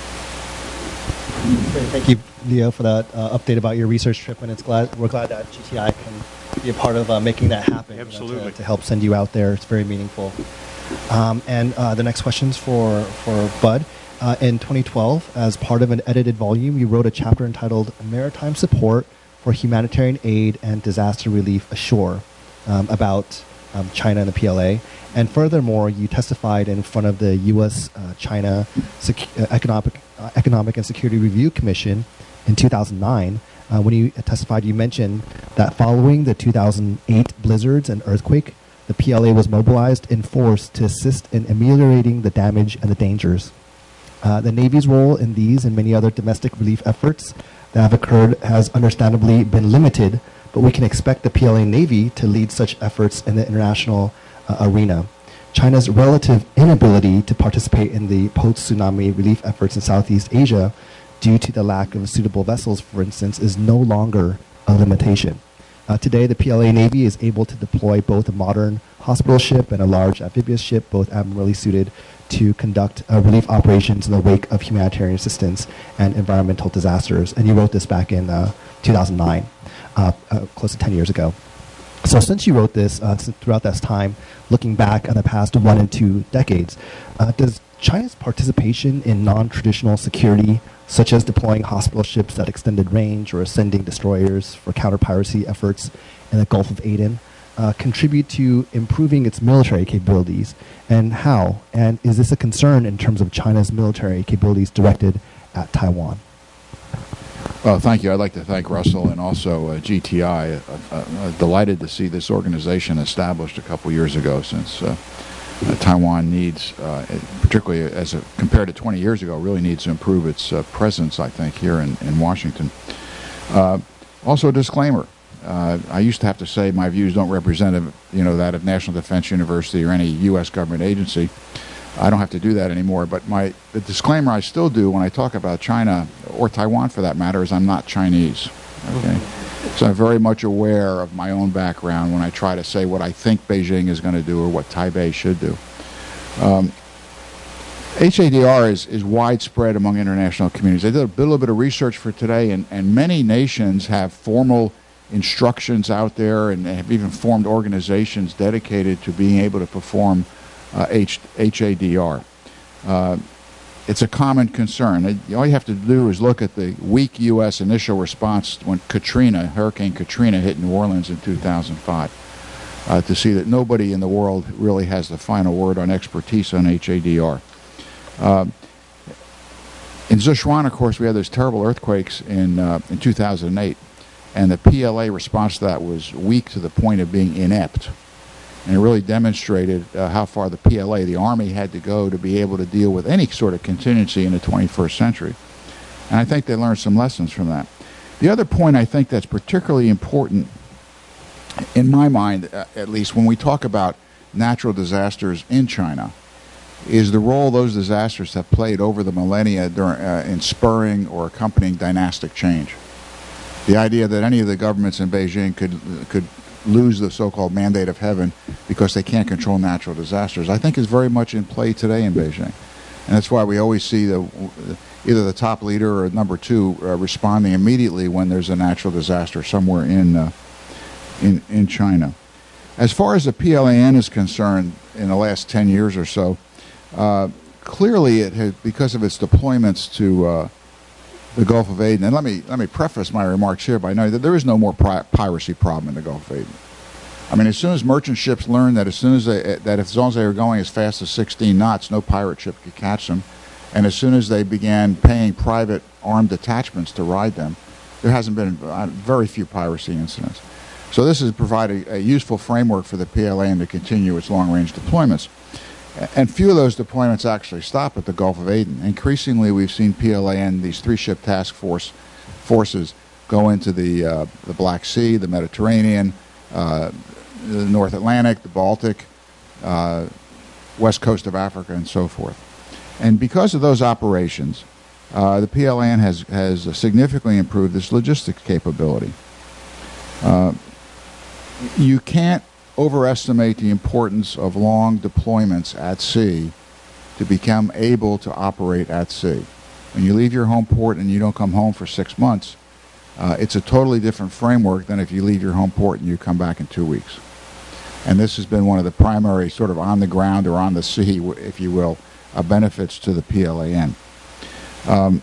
Great. Thank you, Leo, for that uh, update about your research trip, and it's glad we're glad that G T I can be a part of uh, making that happen. Absolutely. You know, to, to help send you out there. It's very meaningful. Um, and uh, the next question's for for Bud. Uh, in twenty twelve, as part of an edited volume, you wrote a chapter entitled "Maritime Support for Humanitarian Aid and Disaster Relief Ashore" um, about um, China and the P L A. And furthermore, you testified in front of the U S uh, China Secu- uh, Economic uh, Economic and Security Review Commission in two thousand nine. Uh, when you testified, you mentioned that following the two thousand eight blizzards and earthquake, the P L A was mobilized in force to assist in ameliorating the damage and the dangers. Uh, the Navy's role in these and many other domestic relief efforts that have occurred has understandably been limited, but we can expect the P L A Navy to lead such efforts in the international uh, arena. China's relative inability to participate in the post-tsunami relief efforts in Southeast Asia due to the lack of suitable vessels, for instance, is no longer a limitation. Uh, today, the P L A Navy is able to deploy both a modern hospital ship and a large amphibious ship, both admirably suited to conduct uh, relief operations in the wake of humanitarian assistance and environmental disasters. And you wrote this back in uh, two thousand nine, uh, uh, close to ten years ago. So since you wrote this, uh, since throughout this time, looking back on the past one and two decades, uh, does China's participation in non-traditional security, such as deploying hospital ships at extended range or sending destroyers for counter-piracy efforts in the Gulf of Aden, uh, contribute to improving its military capabilities, and how? And is this a concern in terms of China's military capabilities directed at Taiwan? Well, thank you. I'd like to thank Russell and also uh, G T I. Uh, uh, delighted to see this organization established a couple years ago, since uh, uh, Taiwan needs, uh, particularly as a, compared to twenty years ago, really needs to improve its uh, presence, I think, here in, in Washington. Uh, also, a disclaimer. Uh, I used to have to say my views don't represent, you know, that of National Defense University or any U S government agency. I don't have to do that anymore, but my the disclaimer I still do when I talk about China, or Taiwan for that matter, is I'm not Chinese. Okay, so I'm very much aware of my own background when I try to say what I think Beijing is going to do or what Taipei should do. Um, H A D R is, is widespread among international communities. I did a little bit of research for today, and, and many nations have formal instructions out there and have even formed organizations dedicated to being able to perform Uh, H, HADR. Uh, it's a common concern. It, all you have to do is look at the weak U S initial response when Katrina, Hurricane Katrina, hit New Orleans in two thousand five uh, to see that nobody in the world really has the final word on expertise on H A D R. Uh, in Sichuan, of course, we had those terrible earthquakes in, uh, in two thousand eight, and the P L A response to that was weak to the point of being inept. And it really demonstrated uh, how far the P L A, the Army, had to go to be able to deal with any sort of contingency in the twenty-first century. And I think they learned some lessons from that. The other point I think that's particularly important, in my mind uh, at least, when we talk about natural disasters in China, is the role those disasters have played over the millennia during, uh, in spurring or accompanying dynastic change. The idea that any of the governments in Beijing could could lose the so-called mandate of heaven because they can't control natural disasters, I think is very much in play today in Beijing. And that's why we always see the, either the top leader or number two uh, responding immediately when there's a natural disaster somewhere in, uh, in, in China. As far as the P L A N is concerned, in the last ten years or so, uh, clearly it has, because of its deployments to uh, the Gulf of Aden, and let me let me preface my remarks here by knowing that there is no more pri piracy problem in the Gulf of Aden. I mean, as soon as merchant ships learned that as soon as they that if, as long as they were going as fast as sixteen knots, no pirate ship could catch them, and as soon as they began paying private armed detachments to ride them, there hasn't been uh, very few piracy incidents. So this has provided a, a useful framework for the P L A N to continue its long-range deployments. And few of those deployments actually stop at the Gulf of Aden. Increasingly, we've seen P L A N, these three-ship task force forces, go into the uh, the Black Sea, the Mediterranean, uh, the North Atlantic, the Baltic, uh, west coast of Africa, and so forth. And because of those operations, uh, the P L A N has has significantly improved its logistics capability. Uh, you can't overestimate the importance of long deployments at sea to become able to operate at sea. When you leave your home port and you don't come home for six months, uh, it's a totally different framework than if you leave your home port and you come back in two weeks. And this has been one of the primary sort of on the ground or on the sea, if you will, uh, benefits to the P L A N. Um,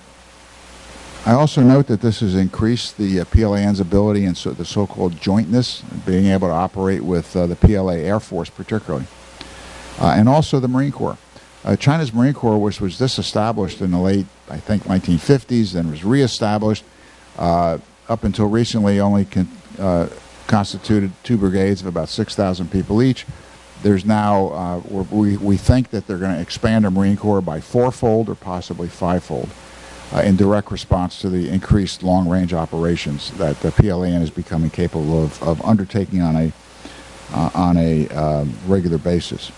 I also note that this has increased the uh, P L A N's ability and so the so-called jointness, being able to operate with uh, the P L A Air Force particularly, uh, and also the Marine Corps. Uh, China's Marine Corps, which was disestablished in the late, I think, nineteen fifties, then was reestablished, uh, up until recently only con uh, constituted two brigades of about six thousand people each. There's now, uh, we, we think that they're going to expand the Marine Corps by fourfold or possibly fivefold. Uh, in direct response to the increased long-range operations that the P L A N is becoming capable of, of undertaking on a uh, on a um, regular basis.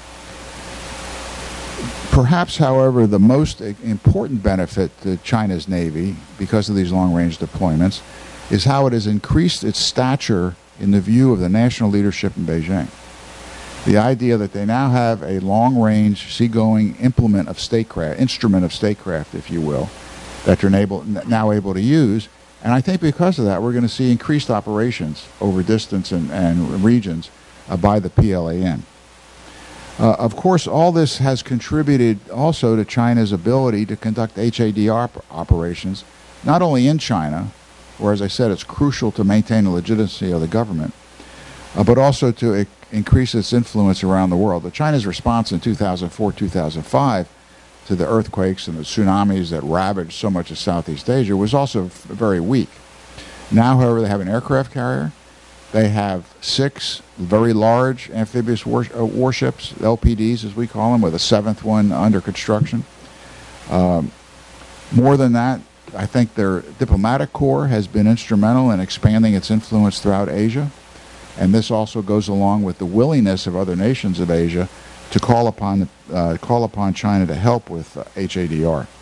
Perhaps, however, the most important benefit to China's Navy, because of these long-range deployments, is how it has increased its stature in the view of the national leadership in Beijing. The idea that they now have a long-range seagoing implement of statecraft, instrument of statecraft, if you will, that you're able, now able to use. And I think because of that, we're going to see increased operations over distance and, and regions uh, by the P L A N. Uh, of course, all this has contributed also to China's ability to conduct H A D R op operations, not only in China, where, as I said, it's crucial to maintain the legitimacy of the government, uh, but also to I- increase its influence around the world. The China's response in two thousand four, two thousand five to the earthquakes and the tsunamis that ravaged so much of Southeast Asia was also f- very weak. Now, however, they have an aircraft carrier. They have six very large amphibious war- uh, warships, L P Ds as we call them, with a seventh one under construction. Um, more than that, I think their diplomatic corps has been instrumental in expanding its influence throughout Asia. And this also goes along with the willingness of other nations of Asia to call upon uh, call upon China to help with uh, H A D R.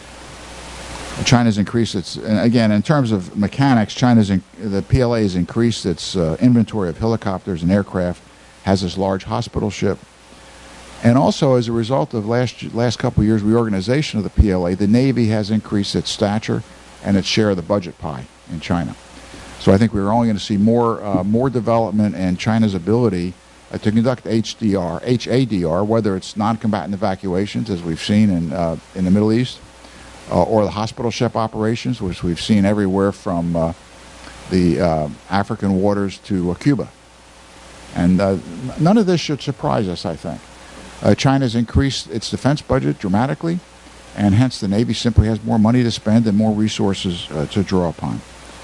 China's increased its, and again, in terms of mechanics, China's in, the P L A has increased its uh, inventory of helicopters and aircraft, has this large hospital ship, and also as a result of last last couple of years reorganization of the P L A, the Navy has increased its stature and its share of the budget pie in China. So I think we're only going to see more uh, more development in China's ability uh, to conduct H D R, H A D R, whether it's non-combatant evacuations, as we've seen in uh, in the Middle East, uh, or the hospital ship operations, which we've seen everywhere from uh, the uh, African waters to uh, Cuba. And uh, none of this should surprise us, I think. Uh, China's increased its defense budget dramatically, and hence the Navy simply has more money to spend and more resources uh, to draw upon.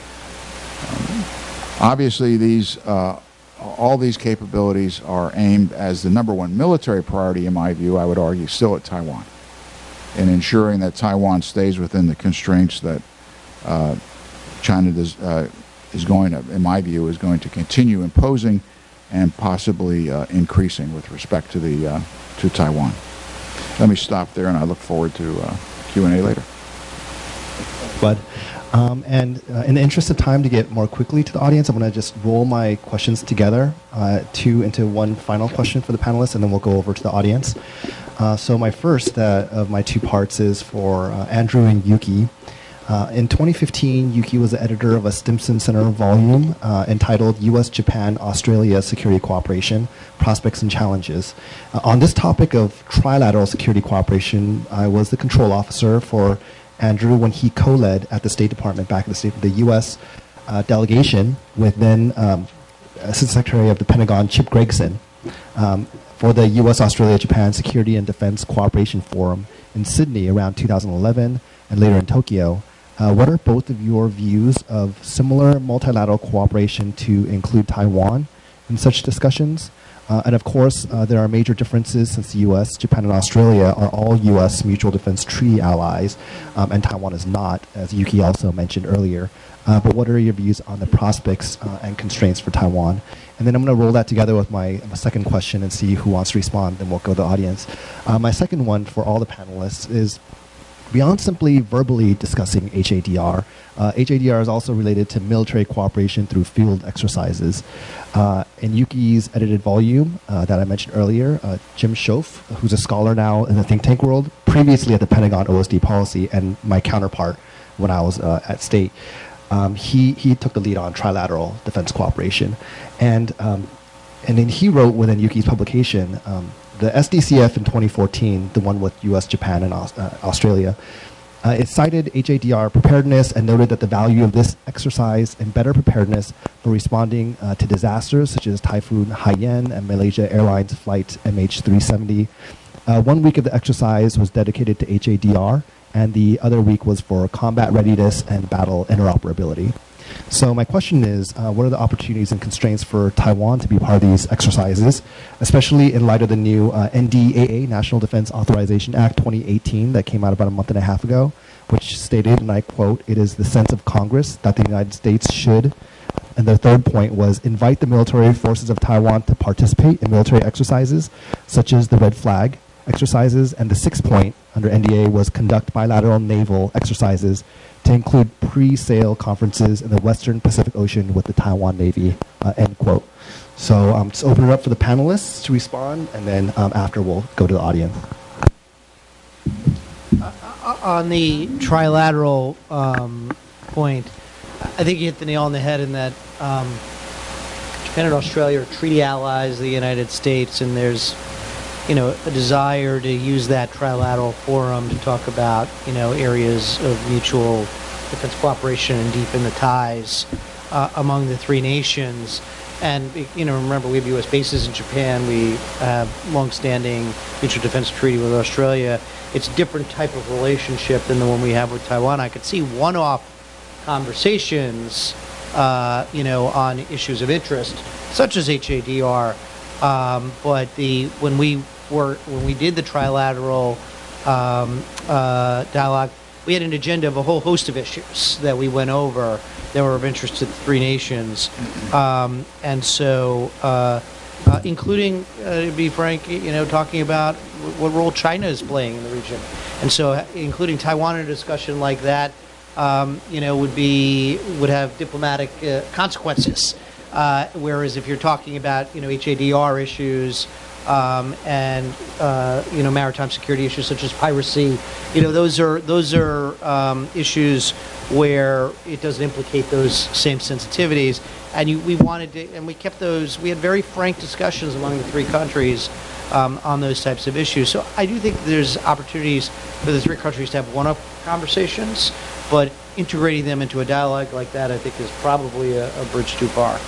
Um, obviously, these uh, all these capabilities are aimed as the number one military priority, in my view, I would argue, still at Taiwan, in ensuring that Taiwan stays within the constraints that uh, China does, uh, is going to, in my view, is going to continue imposing and possibly uh, increasing with respect to the uh, to Taiwan. Let me stop there, and I look forward to uh, Q and A later. Bud. Um, and uh, in the interest of time, to get more quickly to the audience, I'm going to just roll my questions together, uh, two into one final question for the panelists, and then we'll go over to the audience. Uh, so my first uh, of my two parts is for uh, Andrew and Yuki. Uh, in twenty fifteen, Yuki was the editor of a Stimson Center volume uh, entitled U S Japan Australia Security Cooperation, Prospects and Challenges. Uh, on this topic of trilateral security cooperation, I was the control officer for Andrew when he co-led at the State Department back in the state the U S uh, delegation with then um, Assistant Secretary of the Pentagon Chip Gregson um, for the U S Australia Japan Security and Defense Cooperation Forum in Sydney around two thousand eleven and later in Tokyo. Uh, what are both of your views of similar multilateral cooperation to include Taiwan in such discussions? Uh, and of course, uh, there are major differences since the U S, Japan, and Australia are all U S mutual defense treaty allies, um, and Taiwan is not, as Yuki also mentioned earlier. Uh, but what are your views on the prospects uh, and constraints for Taiwan? And then I'm going to roll that together with my, my second question and see who wants to respond, then we'll go to the audience. Uh, my second one for all the panelists is, beyond simply verbally discussing H A D R, uh, H A D R is also related to military cooperation through field exercises. Uh, in Yuki's edited volume uh, that I mentioned earlier, uh, Jim Schoaf, who's a scholar now in the think tank world, previously at the Pentagon O S D policy, and my counterpart when I was uh, at State, um, he, he took the lead on trilateral defense cooperation. And, um, and then he wrote within Yuki's publication, um, the S D C F in twenty fourteen, the one with U S, Japan, and Aus- uh, Australia, uh, it cited H A D R preparedness and noted that the value of this exercise and better preparedness for responding uh, to disasters such as Typhoon Haiyan and Malaysia Airlines Flight M H three seventy. Uh, one week of the exercise was dedicated to H A D R, and the other week was for combat readiness and battle interoperability. So my question is, uh, what are the opportunities and constraints for Taiwan to be part of these exercises, especially in light of the new uh, N D A A, National Defense Authorization Act twenty eighteen, that came out about a month and a half ago, which stated, and I quote, "It is the sense of Congress that the United States should," and the third point was, "invite the military forces of Taiwan to participate in military exercises, such as the Red Flag exercises," and the sixth point under N D A was, "conduct bilateral naval exercises to include pre-sale conferences in the Western Pacific Ocean with the Taiwan Navy," uh, end quote. So um, just open it up for the panelists to respond, and then um, after we'll go to the audience. Uh, on the trilateral um, point, I think you hit the nail on the head in that um, Japan and Australia are treaty allies of the United States, and there's you know, a desire to use that trilateral forum to talk about, you know, areas of mutual defense cooperation and deepen the ties uh, among the three nations. and you know, remember we have U S bases in Japan. We have long-standing mutual defense treaty with Australia. It's a different type of relationship than the one we have with Taiwan. I could see one-off conversations, uh, you know, on issues of interest, such as H A D R. Um, but the when we were when we did the trilateral um, uh, dialogue, we had an agenda of a whole host of issues that we went over that were of interest to the three nations, um, and so uh, uh, including, uh, to be frank, you know, talking about what role China is playing in the region, and so uh, including Taiwan in a discussion like that, um, you know, would be would have diplomatic uh, consequences. Uh, whereas if you're talking about, you know, H A D R issues um, and uh, you know, maritime security issues such as piracy, you know, those are those are um, issues where it doesn't implicate those same sensitivities. And you, we wanted to, and we kept those. We had very frank discussions among the three countries um, on those types of issues. So I do think there's opportunities for the three countries to have one-up conversations, but integrating them into a dialogue like that, I think, is probably a, a bridge too far.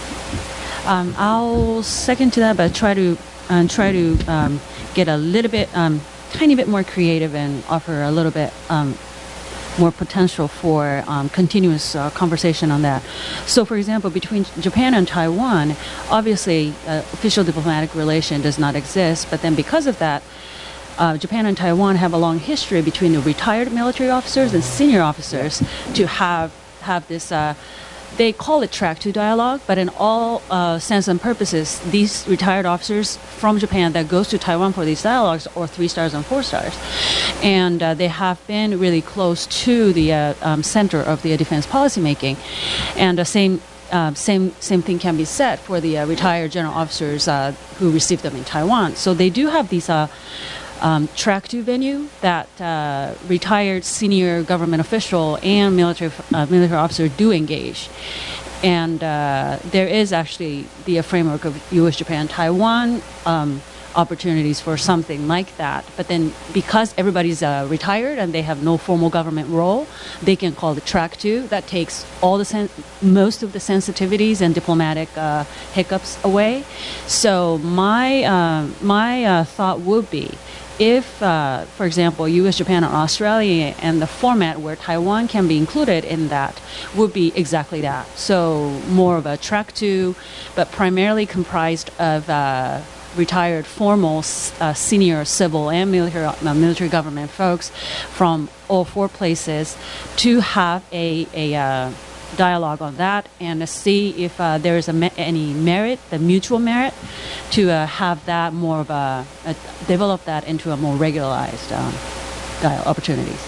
Um, I'll second to that, but try to uh, try to um, get a little bit, um, tiny bit more creative and offer a little bit um, more potential for um, continuous uh, conversation on that. So, for example, between Japan and Taiwan, obviously, uh, official diplomatic relation does not exist. But then, because of that, uh, Japan and Taiwan have a long history between the retired military officers and senior officers to have have this. Uh, They call it track two dialogue, but in all uh, sense and purposes, these retired officers from Japan that goes to Taiwan for these dialogues are three stars and four stars. And uh, they have been really close to the uh, um, center of the defense policymaking. And the same uh, same same thing can be said for the uh, retired general officers uh, who received them in Taiwan. So they do have these uh, Um, track two venue that uh, retired senior government official and military uh, military officer do engage, and uh, there is actually the uh, framework of U S Japan Taiwan um, opportunities for something like that. But then because everybody's uh, retired and they have no formal government role, they can call it track two. That takes all the sen- most of the sensitivities and diplomatic uh, hiccups away. So my uh, my uh, thought would be, if, uh, for example, U S, Japan, and Australia, and the format where Taiwan can be included in that would be exactly that. So more of a track two, but primarily comprised of uh, retired formal uh, senior civil and military, uh, military government folks from all four places to have a, a uh, dialogue on that and uh, see if uh, there is a me- any merit, the mutual merit, to uh, have that more of a, a develop that into a more regularized um, dialogue opportunities.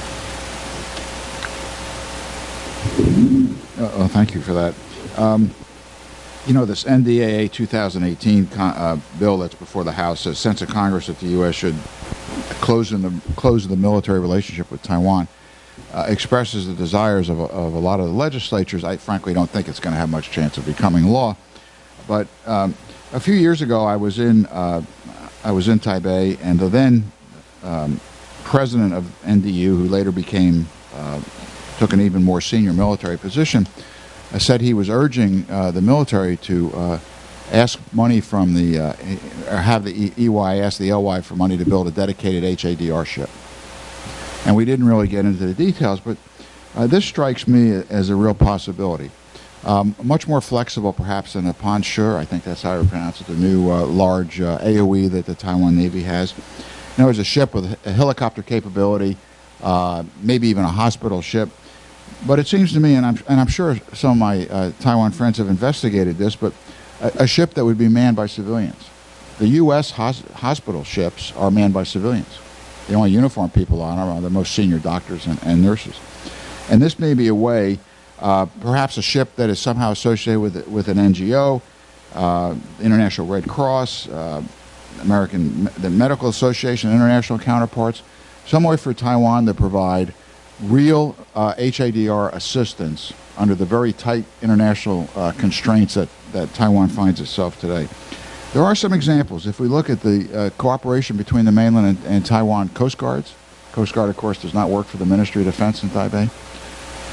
Uh, oh, thank you for that. Um, you know, this N D A A twenty eighteen con- uh, bill that's before the House says, sense of Congress that the U S should close in the close the military relationship with Taiwan. Uh, expresses the desires of a, of a lot of the legislatures. I frankly don't think it's going to have much chance of becoming law. But um, a few years ago, I was in uh, I was in Taipei, and the then um, president of N D U, who later became uh, took an even more senior military position, uh, said he was urging uh, the military to uh, ask money from the uh, or have the E Y ask the L Y for money to build a dedicated H A D R ship. And we didn't really get into the details, but uh, this strikes me as a real possibility. Um, much more flexible, perhaps, than a Panshur. I think that's how I would pronounce it, the new uh, large uh, A O E that the Taiwan Navy has. In other words, a ship with a helicopter capability, uh, maybe even a hospital ship. But it seems to me, and I'm, and I'm sure some of my uh, Taiwan friends have investigated this, but a, a ship that would be manned by civilians. The U S hos- hospital ships are manned by civilians. The only uniformed people on them are the most senior doctors and, and nurses. And this may be a way, uh, perhaps a ship that is somehow associated with with an N G O, uh, International Red Cross, uh, American the Medical Association, international counterparts, some way for Taiwan to provide real uh, H A D R assistance under the very tight international uh, constraints that, that Taiwan finds itself today. There are some examples. If we look at the uh, cooperation between the mainland and, and Taiwan Coast Guards, Coast Guard, of course, does not work for the Ministry of Defense in Taipei,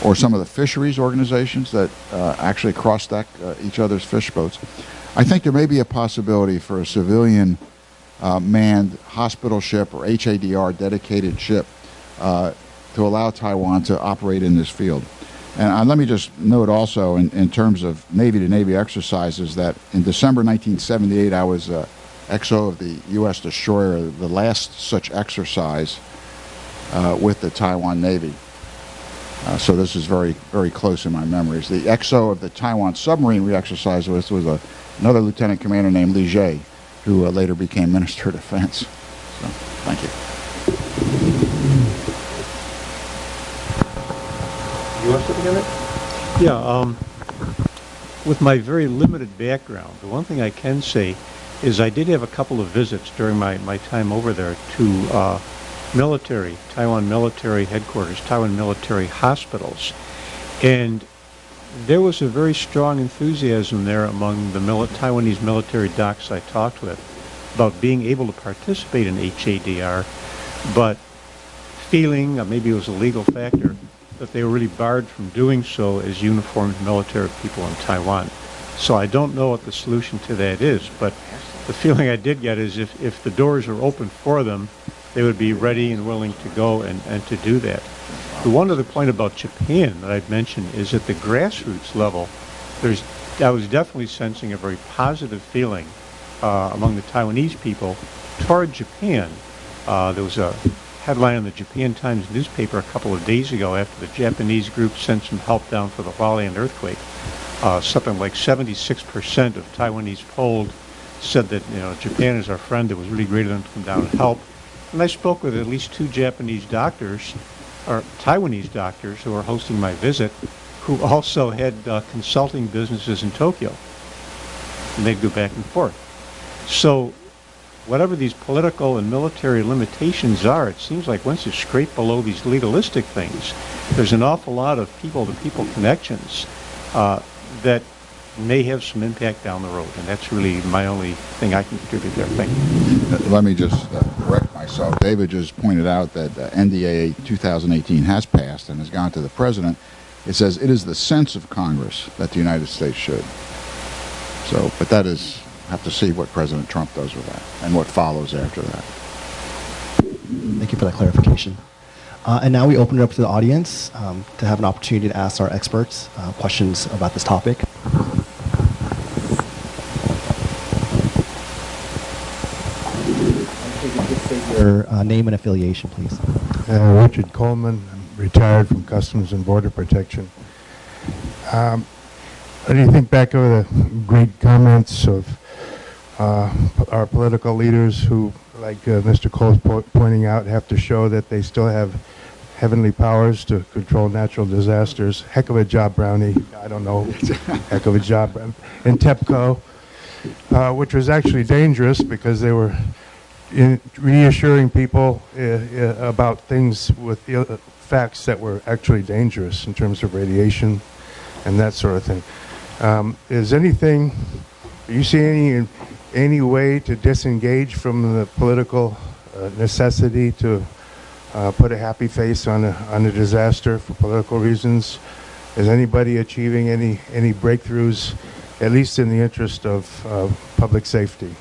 or some of the fisheries organizations that uh, actually cross-deck uh, each other's fish boats. I think there may be a possibility for a civilian uh, manned hospital ship or H A D R dedicated ship uh, to allow Taiwan to operate in this field. And uh, let me just note also in, in terms of Navy-to-Navy exercises that in December nineteen seventy-eight I was uh, X O of the U S destroyer, the last such exercise uh, with the Taiwan Navy. Uh, so this is very, very close in my memories. The X O of the Taiwan submarine we exercised with was a, another lieutenant commander named Li Jie, who uh, later became Minister of Defense. So, thank you. You want something in it? Yeah, um, with my very limited background, the one thing I can say is I did have a couple of visits during my, my time over there to uh, military, Taiwan military headquarters, Taiwan military hospitals. And there was a very strong enthusiasm there among the mili- Taiwanese military docs I talked with about being able to participate in H A D R, but feeling, uh, maybe it was a legal factor, that they were really barred from doing so as uniformed military people in Taiwan. So I don't know what the solution to that is, but the feeling I did get is if, if the doors are open for them, they would be ready and willing to go and, and to do that. The one other point about Japan that I'd mention is at the grassroots level, there's, I was definitely sensing a very positive feeling uh, among the Taiwanese people toward Japan. Uh, there was a headline in the Japan Times newspaper a couple of days ago after the Japanese group sent some help down for the Hualien earthquake. Uh, something like seventy-six percent of Taiwanese polled said that, you know, Japan is our friend. It was really great of them to come down and help. And I spoke with at least two Japanese doctors, or Taiwanese doctors, who were hosting my visit, who also had uh, consulting businesses in Tokyo. And they'd go back and forth. So whatever these political and military limitations are, it seems like once you scrape below these legalistic things, there's an awful lot of people-to-people connections uh, that may have some impact down the road, and that's really my only thing I can contribute there. Thank you. Uh, let me just uh, correct myself. David just pointed out that uh, N D A A two thousand eighteen has passed and has gone to the President. It says it is the sense of Congress that the United States should. So, but that is, have to see what President Trump does with that and what follows after that. Thank you for that clarification. Uh, and now we open it up to the audience um, to have an opportunity to ask our experts uh, questions about this topic. Your uh, name and affiliation, please. Uh, Richard Coleman, I'm retired from Customs and Border Protection. Um, what do you think back over the great comments of uh, our political leaders who, like uh, Mister Cole's po pointing out, have to show that they still have heavenly powers to control natural disasters? Heck of a job, Brownie. I don't know. Heck of a job. And TEPCO, uh, which was actually dangerous because they were in reassuring people uh, uh, about things with uh, facts that were actually dangerous in terms of radiation and that sort of thing. Um, is anything, do you see any any way to disengage from the political uh, necessity to uh, put a happy face on a on a disaster for political reasons? Is anybody achieving any any breakthroughs, at least in the interest of uh, public safety?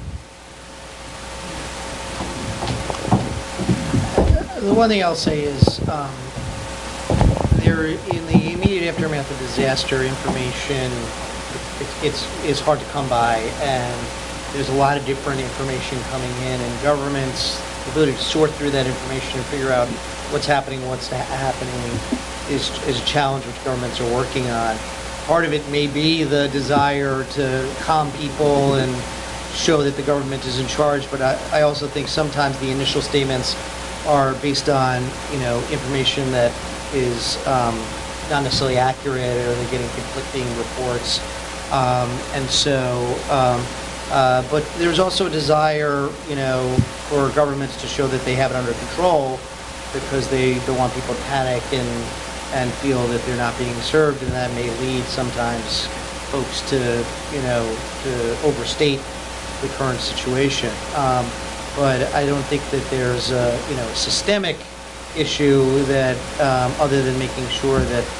The one thing I'll say is um, there, in the immediate aftermath of disaster, information it, it's is hard to come by, and there's a lot of different information coming in, and governments' ability to sort through that information and figure out what's happening, what's ha happening is is a challenge which governments are working on. Part of it may be the desire to calm people and show that the government is in charge, but I, I also think sometimes the initial statements are based on, you know, information that is um, not necessarily accurate, or they're getting conflicting reports. Um, and so, um, uh, but there's also a desire, you know, for governments to show that they have it under control, because they don't want people to panic and and feel that they're not being served, and that may lead sometimes folks to, you know, to overstate the current situation. Um, But I don't think that there's a, you know, systemic issue that, um, other than making sure that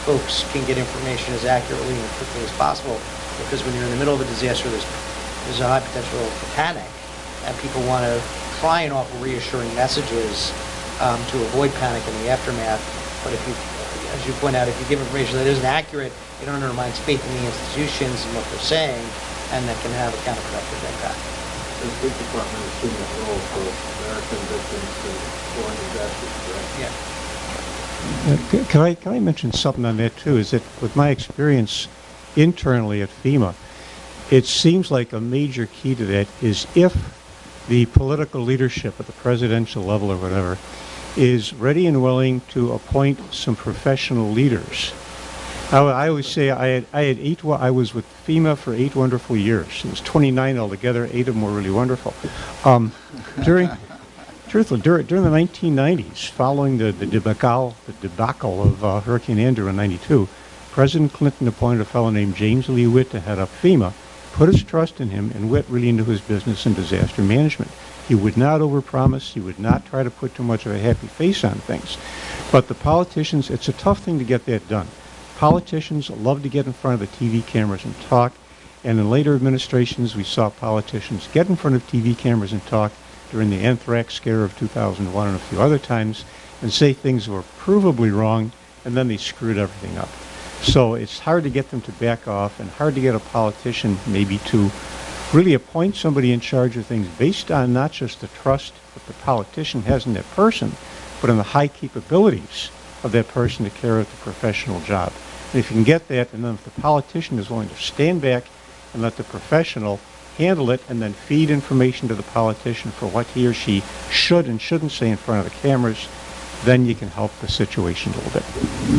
folks can get information as accurately and quickly as possible, because when you're in the middle of a disaster, there's, there's a high potential for panic, and people want to try and offer reassuring messages um, to avoid panic in the aftermath. But if you, as you point out, if you give information that isn't accurate, it undermines faith in the institutions and what they're saying, and that can have a counterproductive impact. The State Department assumed the role for American victims of foreign disasters, correct? Yeah. Uh, c- Can I, can I mention something on that too? Is that with my experience internally at FEMA, it seems like a major key to that is if the political leadership at the presidential level or whatever is ready and willing to appoint some professional leaders. I, I always say I had, I had eight, wa- I was with FEMA for eight wonderful years. It was twenty-nine altogether, eight of them were really wonderful. Um, during, truthfully, during, during the nineteen nineties, following the, the debacle, the debacle of uh, Hurricane Andrew in ninety-two, President Clinton appointed a fellow named James Lee Witt to head up FEMA, put his trust in him, and Witt really knew his business in disaster management. He would not overpromise. He would not try to put too much of a happy face on things. But the politicians, it's a tough thing to get that done. Politicians love to get in front of the T V cameras and talk, and in later administrations we saw politicians get in front of T V cameras and talk during the anthrax scare of two thousand one and a few other times and say things were provably wrong, and then they screwed everything up. So it's hard to get them to back off, and hard to get a politician maybe to really appoint somebody in charge of things based on not just the trust that the politician has in that person, but on the high capabilities of that person to carry out the professional job. And if you can get that, and then if the politician is willing to stand back and let the professional handle it and then feed information to the politician for what he or she should and shouldn't say in front of the cameras, then you can help the situation a little bit.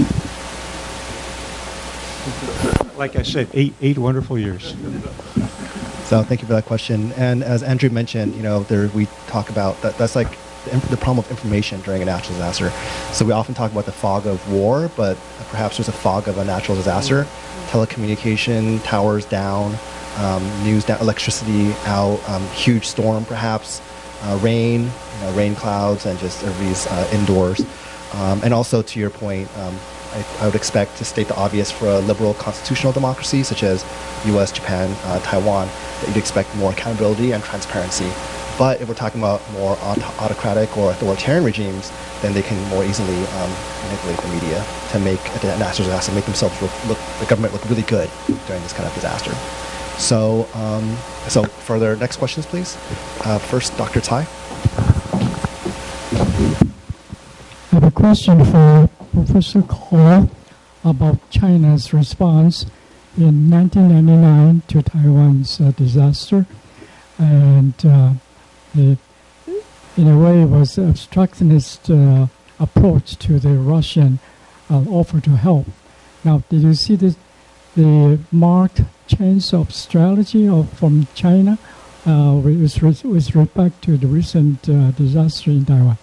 Like I said, eight, eight wonderful years. So thank you for that question. And as Andrew mentioned, you know, there we talk about that. That's like the, inf- the problem of information during a natural disaster. So we often talk about the fog of war, but perhaps there's a fog of a natural disaster. Telecommunication, towers down, um, news down, electricity out, um, huge storm perhaps, uh, rain, you know, rain clouds, and just everybody's uh, indoors. Um, and also to your point, um, I, I would expect to state the obvious for a liberal constitutional democracy such as U S, Japan, uh, Taiwan, that you'd expect more accountability and transparency. But if we're talking about more aut- autocratic or authoritarian regimes, then they can more easily um, manipulate the media to make a natural disaster, make themselves look, look, the government look really good during this kind of disaster. So, um, so further, next questions, please. Uh, first, Doctor Tsai. I have a question for Professor Koh about China's response in nineteen ninety-nine to Taiwan's uh, disaster, and uh, it, in a way, it was an obstructionist uh, approach to the Russian uh, offer to help. Now, did you see this, the marked change of strategy of, from China uh, with, with respect to the recent uh, disaster in Taiwan?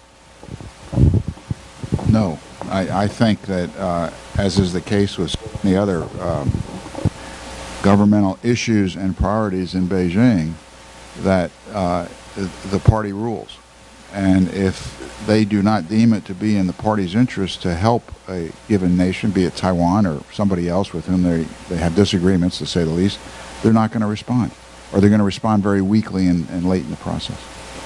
No. I, I think that, uh, as is the case with the other um, governmental issues and priorities in Beijing, that uh, the party rules. And if they do not deem it to be in the party's interest to help a given nation, be it Taiwan or somebody else with whom they, they have disagreements, to say the least, they're not going to respond. Or they're going to respond very weakly and, and late in the process.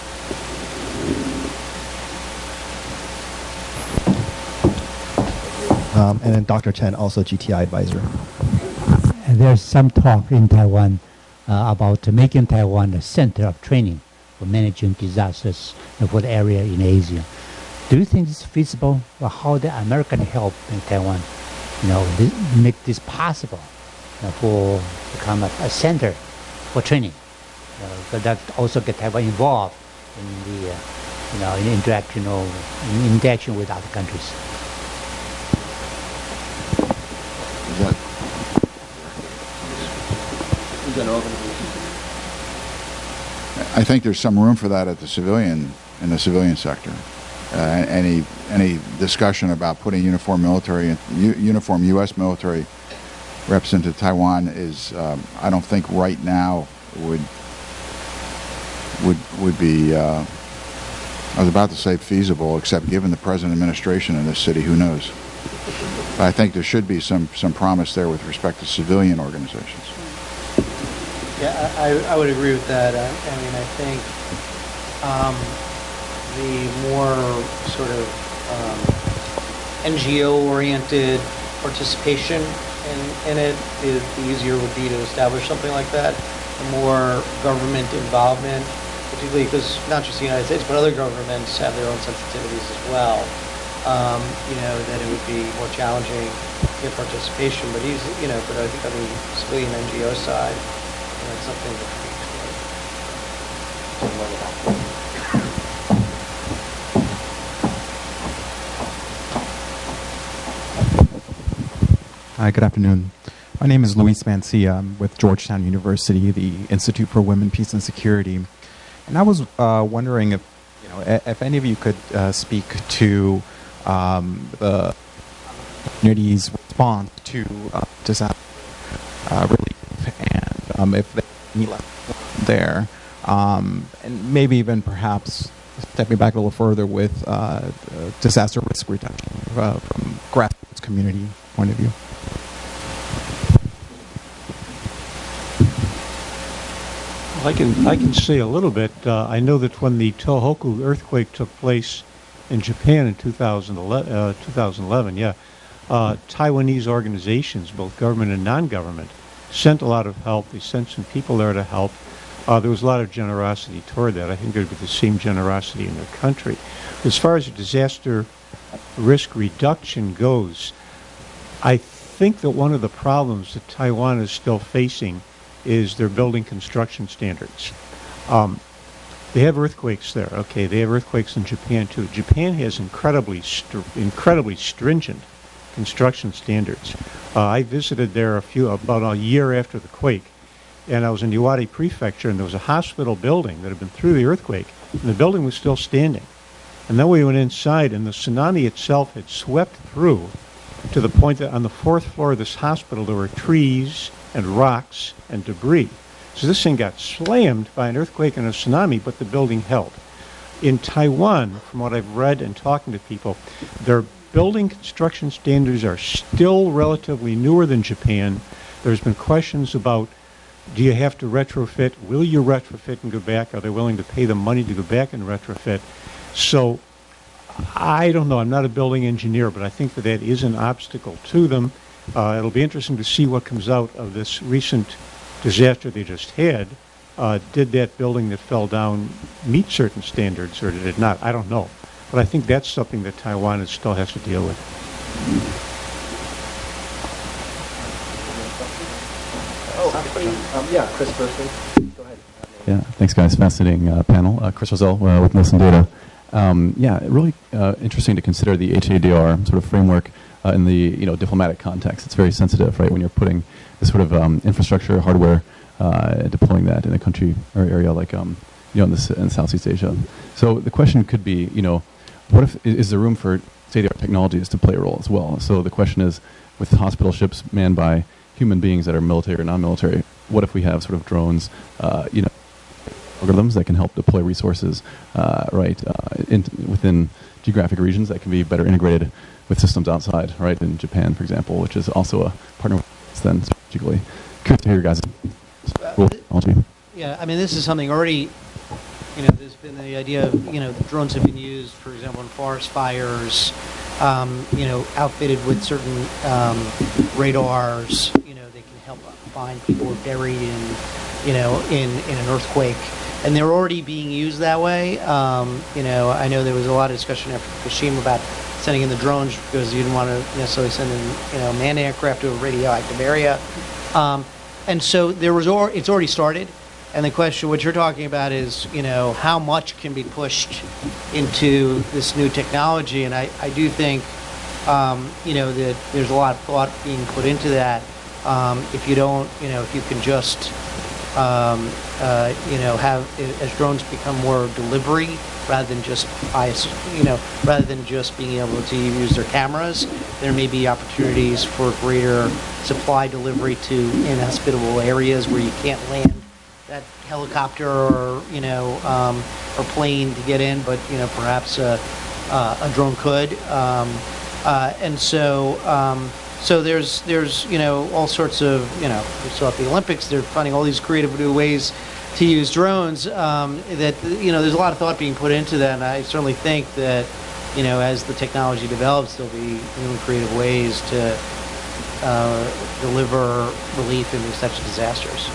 Um, and then Doctor Chen, also G T I advisor. And there's some talk in Taiwan uh, about making Taiwan a center of training for managing disasters for the area in Asia. Do you think it's feasible, or how the American help in Taiwan, you know, th- make this possible uh, for become a, a center for training? Uh, but that also get Taiwan involved in the, uh, you know, in interaction, you know, in interaction with other countries. Is that I think there's some room for that at the civilian, in the civilian sector. Uh, any any discussion about putting uniform military, u- uniform U S military reps into Taiwan is, um, I don't think right now would would would be. Uh, I was about to say feasible, except given the present administration in this city, who knows? But I think there should be some, some promise there with respect to civilian organizations. Yeah, I, I would agree with that. I, I mean, I think um, the more sort of um, N G O-oriented participation in, in it, is, the easier it would be to establish something like that. The more government involvement, particularly because not just the United States, but other governments have their own sensitivities as well. Um, you know, that it would be more challenging to get participation. But he's, you know, but I think on the civilian N G O side, you know, it's something that could be explored. Hi, good afternoon. My name is Luis Mancia. I'm with Georgetown University, the Institute for Women, Peace, and Security. And I was uh, wondering if, you know, if any of you could uh, speak to um, the community's response to uh, disaster uh, relief, and um, if they any left there, um, and maybe even perhaps stepping back a little further with uh, disaster risk reduction uh, from grassroots community point of view. I can I can say a little bit. Uh, I know that when the Tohoku earthquake took place in Japan in two thousand eleven, uh, two thousand eleven, yeah, uh, Taiwanese organizations, both government and non-government, sent a lot of help. They sent some people there to help. Uh, there was a lot of generosity toward that. I think there would be the same generosity in their country. As far as disaster risk reduction goes, I think that one of the problems that Taiwan is still facing is their building construction standards. Um, they have earthquakes there, okay. They have earthquakes in Japan too. Japan has incredibly, str incredibly stringent construction standards. Uh, I visited there a few about a year after the quake, and I was in Iwate Prefecture, and there was a hospital building that had been through the earthquake, and the building was still standing. And then we went inside, and the tsunami itself had swept through to the point that on the fourth floor of this hospital there were trees and rocks and debris. So this thing got slammed by an earthquake and a tsunami, but the building held. In Taiwan, from what I've read and talking to people, their building construction standards are still relatively newer than Japan. There's been questions about, do you have to retrofit? Will you retrofit and go back? Are they willing to pay the money to go back and retrofit? So I don't know. I'm not a building engineer, but I think that that is an obstacle to them. Uh, it'll be interesting to see what comes out of this recent disaster they just had. Uh, did that building that fell down meet certain standards, or did it not? I don't know. But I think that's something that Taiwan is, still has to deal with. Oh, um, yeah, Chris Berkeley. Go ahead. Yeah, thanks, guys. Fascinating uh, panel. Uh, Chris Rosell uh, with Nielsen Data. Um, yeah, really uh, interesting to consider the H A D R sort of framework uh, in the you know diplomatic context. It's very sensitive, right? When you're putting this sort of um, infrastructure, hardware, uh, deploying that in a country or area like um, you know in, this, in Southeast Asia. So the question could be, you know, what if is there room for state-of-the-art technologies to play a role as well? So the question is, with hospital ships manned by human beings that are military or non-military, what if we have sort of drones, uh, you know, algorithms that can help deploy resources, uh, right, uh, in, within geographic regions that can be better integrated with systems outside, right, in Japan, for example, which is also a partner with us then strategically. Curious to hear your guys' cool technology. Yeah, I mean, this is something already, you know, there's been the idea of, you know, drones have been used, for example, in forest fires, um, you know, outfitted with certain um, radars, you know, they can help find people who are buried in, you know, in, in an earthquake. And they're already being used that way. Um, you know, I know there was a lot of discussion after Fukushima about sending in the drones because you didn't want to necessarily send in, you know, manned aircraft to a radioactive area. Um, and so there was, or, it's already started. And the question, what you're talking about is, you know, how much can be pushed into this new technology? And I, I do think, um, you know, that there's a lot of thought being put into that. Um, if you don't, you know, if you can just, um, uh, you know, have, as drones become more delivery rather than just, you know, rather than just being able to use their cameras, there may be opportunities for greater supply delivery to inhospitable areas where you can't land that helicopter or, you know, um, or plane to get in, but, you know, perhaps a, uh, a drone could. Um, Uh, and so, um, so there's there's you know all sorts of you know we saw at the Olympics they're finding all these creative new ways to use drones. Um, that you know there's a lot of thought being put into that, and I certainly think that you know as the technology develops, there'll be new and creative ways to uh, deliver relief in these types of disasters.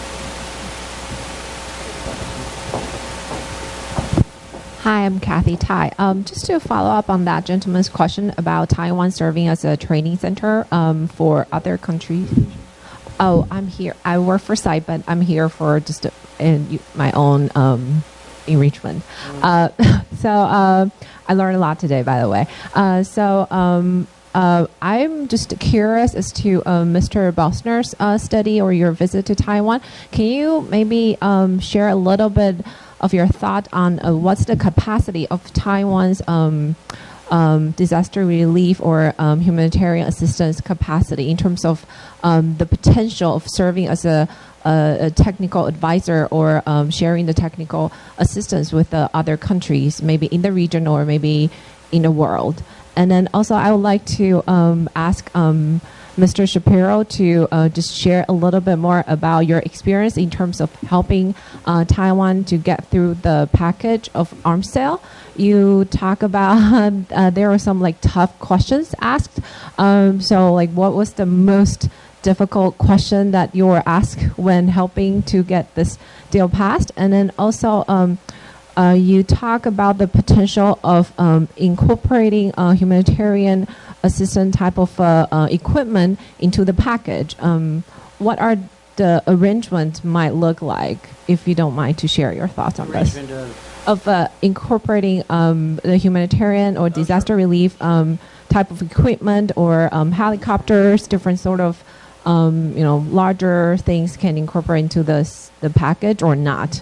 Hi, I'm Kathy Tai. Um, just to follow up on that gentleman's question about Taiwan serving as a training center um, for other countries. Oh, I'm here. I work for SITE, but I'm here for just a, in my own um, enrichment. Uh, so uh, I learned a lot today, by the way. Uh, so um, uh, I'm just curious as to uh, Mister Bosner's uh, study or your visit to Taiwan. Can you maybe um, share a little bit of your thought on uh, what's the capacity of Taiwan's um, um, disaster relief or um, humanitarian assistance capacity in terms of um, the potential of serving as a, a, a technical advisor or um, sharing the technical assistance with the other countries, maybe in the region or maybe in the world. And then also I would like to um, ask um, Mister Shapiro to uh, just share a little bit more about your experience in terms of helping uh, Taiwan to get through the package of arms sale. You talk about uh, there were some like tough questions asked. Um, so like what was the most difficult question that you were asked when helping to get this deal passed? And then also um, uh, you talk about the potential of um, incorporating uh, humanitarian assistant type of uh, uh, equipment into the package. Um, what are the arrangement might look like, if you don't mind to share your thoughts on this? Of, of uh, incorporating um, the humanitarian or disaster relief um, type of equipment or um, helicopters, different sort of um, you know larger things can incorporate into this the package or not?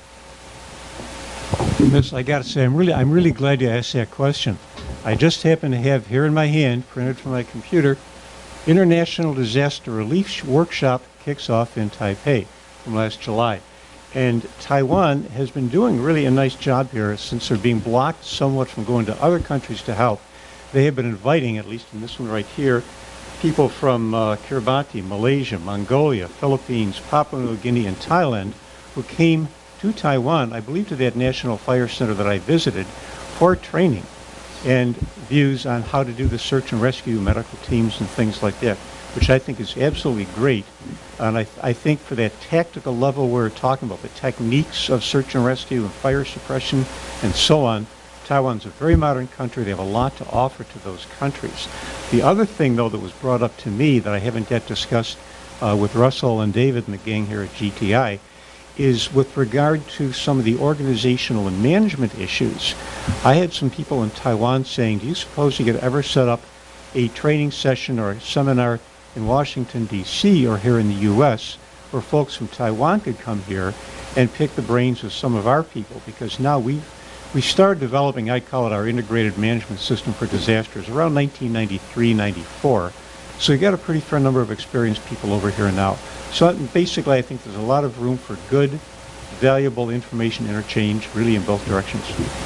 Miss, I got to say, I'm really, I'm really glad you asked that question. I just happen to have here in my hand, printed from my computer, International Disaster Relief Workshop kicks off in Taipei from last July. And Taiwan has been doing really a nice job here since they're being blocked somewhat from going to other countries to help. They have been inviting, at least in this one right here, people from uh, Kiribati, Malaysia, Mongolia, Philippines, Papua New Guinea, and Thailand who came to Taiwan, I believe to that National Fire Center that I visited, for training and views on how to do the search and rescue medical teams and things like that, which I think is absolutely great. And I, th I think for that tactical level we're talking about, the techniques of search and rescue and fire suppression and so on, Taiwan's a very modern country. They have a lot to offer to those countries. The other thing, though, that was brought up to me that I haven't yet discussed uh, with Russell and David and the gang here at G T I is with regard to some of the organizational and management issues. I had some people in Taiwan saying, do you suppose you could ever set up a training session or a seminar in Washington, D C or here in the U S where folks from Taiwan could come here and pick the brains of some of our people? Because now we've we started developing, I call it our integrated management system for disasters, around nineteen ninety-three, ninety-four. So you got a pretty fair number of experienced people over here now. So basically, I think there's a lot of room for good, valuable information interchange, really in both directions.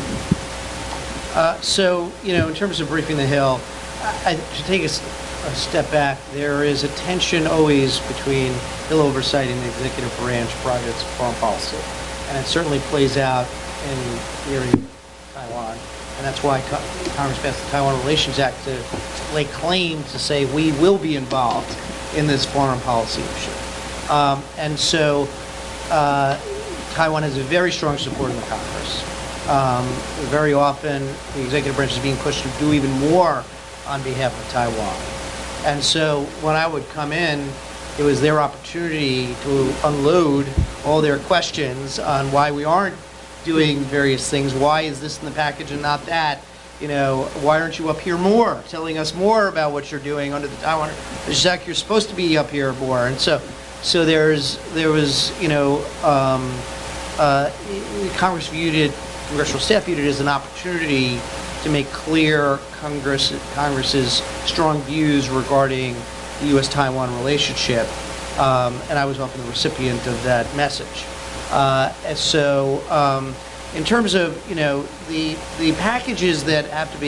Uh, so, you know, in terms of briefing the Hill, I, I, to take a, a step back, there is a tension always between Hill oversight and the executive branch projects of foreign policy. And it certainly plays out in theory of Taiwan. And that's why Co Congress passed the Taiwan Relations Act to lay claim to say we will be involved in this foreign policy issue. Um, and so uh, Taiwan has a very strong support in the Congress. Um, very often the executive branch is being pushed to do even more on behalf of Taiwan. And so when I would come in, it was their opportunity to unload all their questions on why we aren't doing various things. Why is this in the package and not that? You know, why aren't you up here more, telling us more about what you're doing under the Taiwan Relations Act? You're supposed to be up here more. And so, so there's there was, you know, um, uh, Congress viewed it, congressional staff viewed it as an opportunity to make clear Congress Congress's strong views regarding the U S Taiwan relationship, um, and I was often the recipient of that message. Uh, and so, um, in terms of you know the the packages that have to be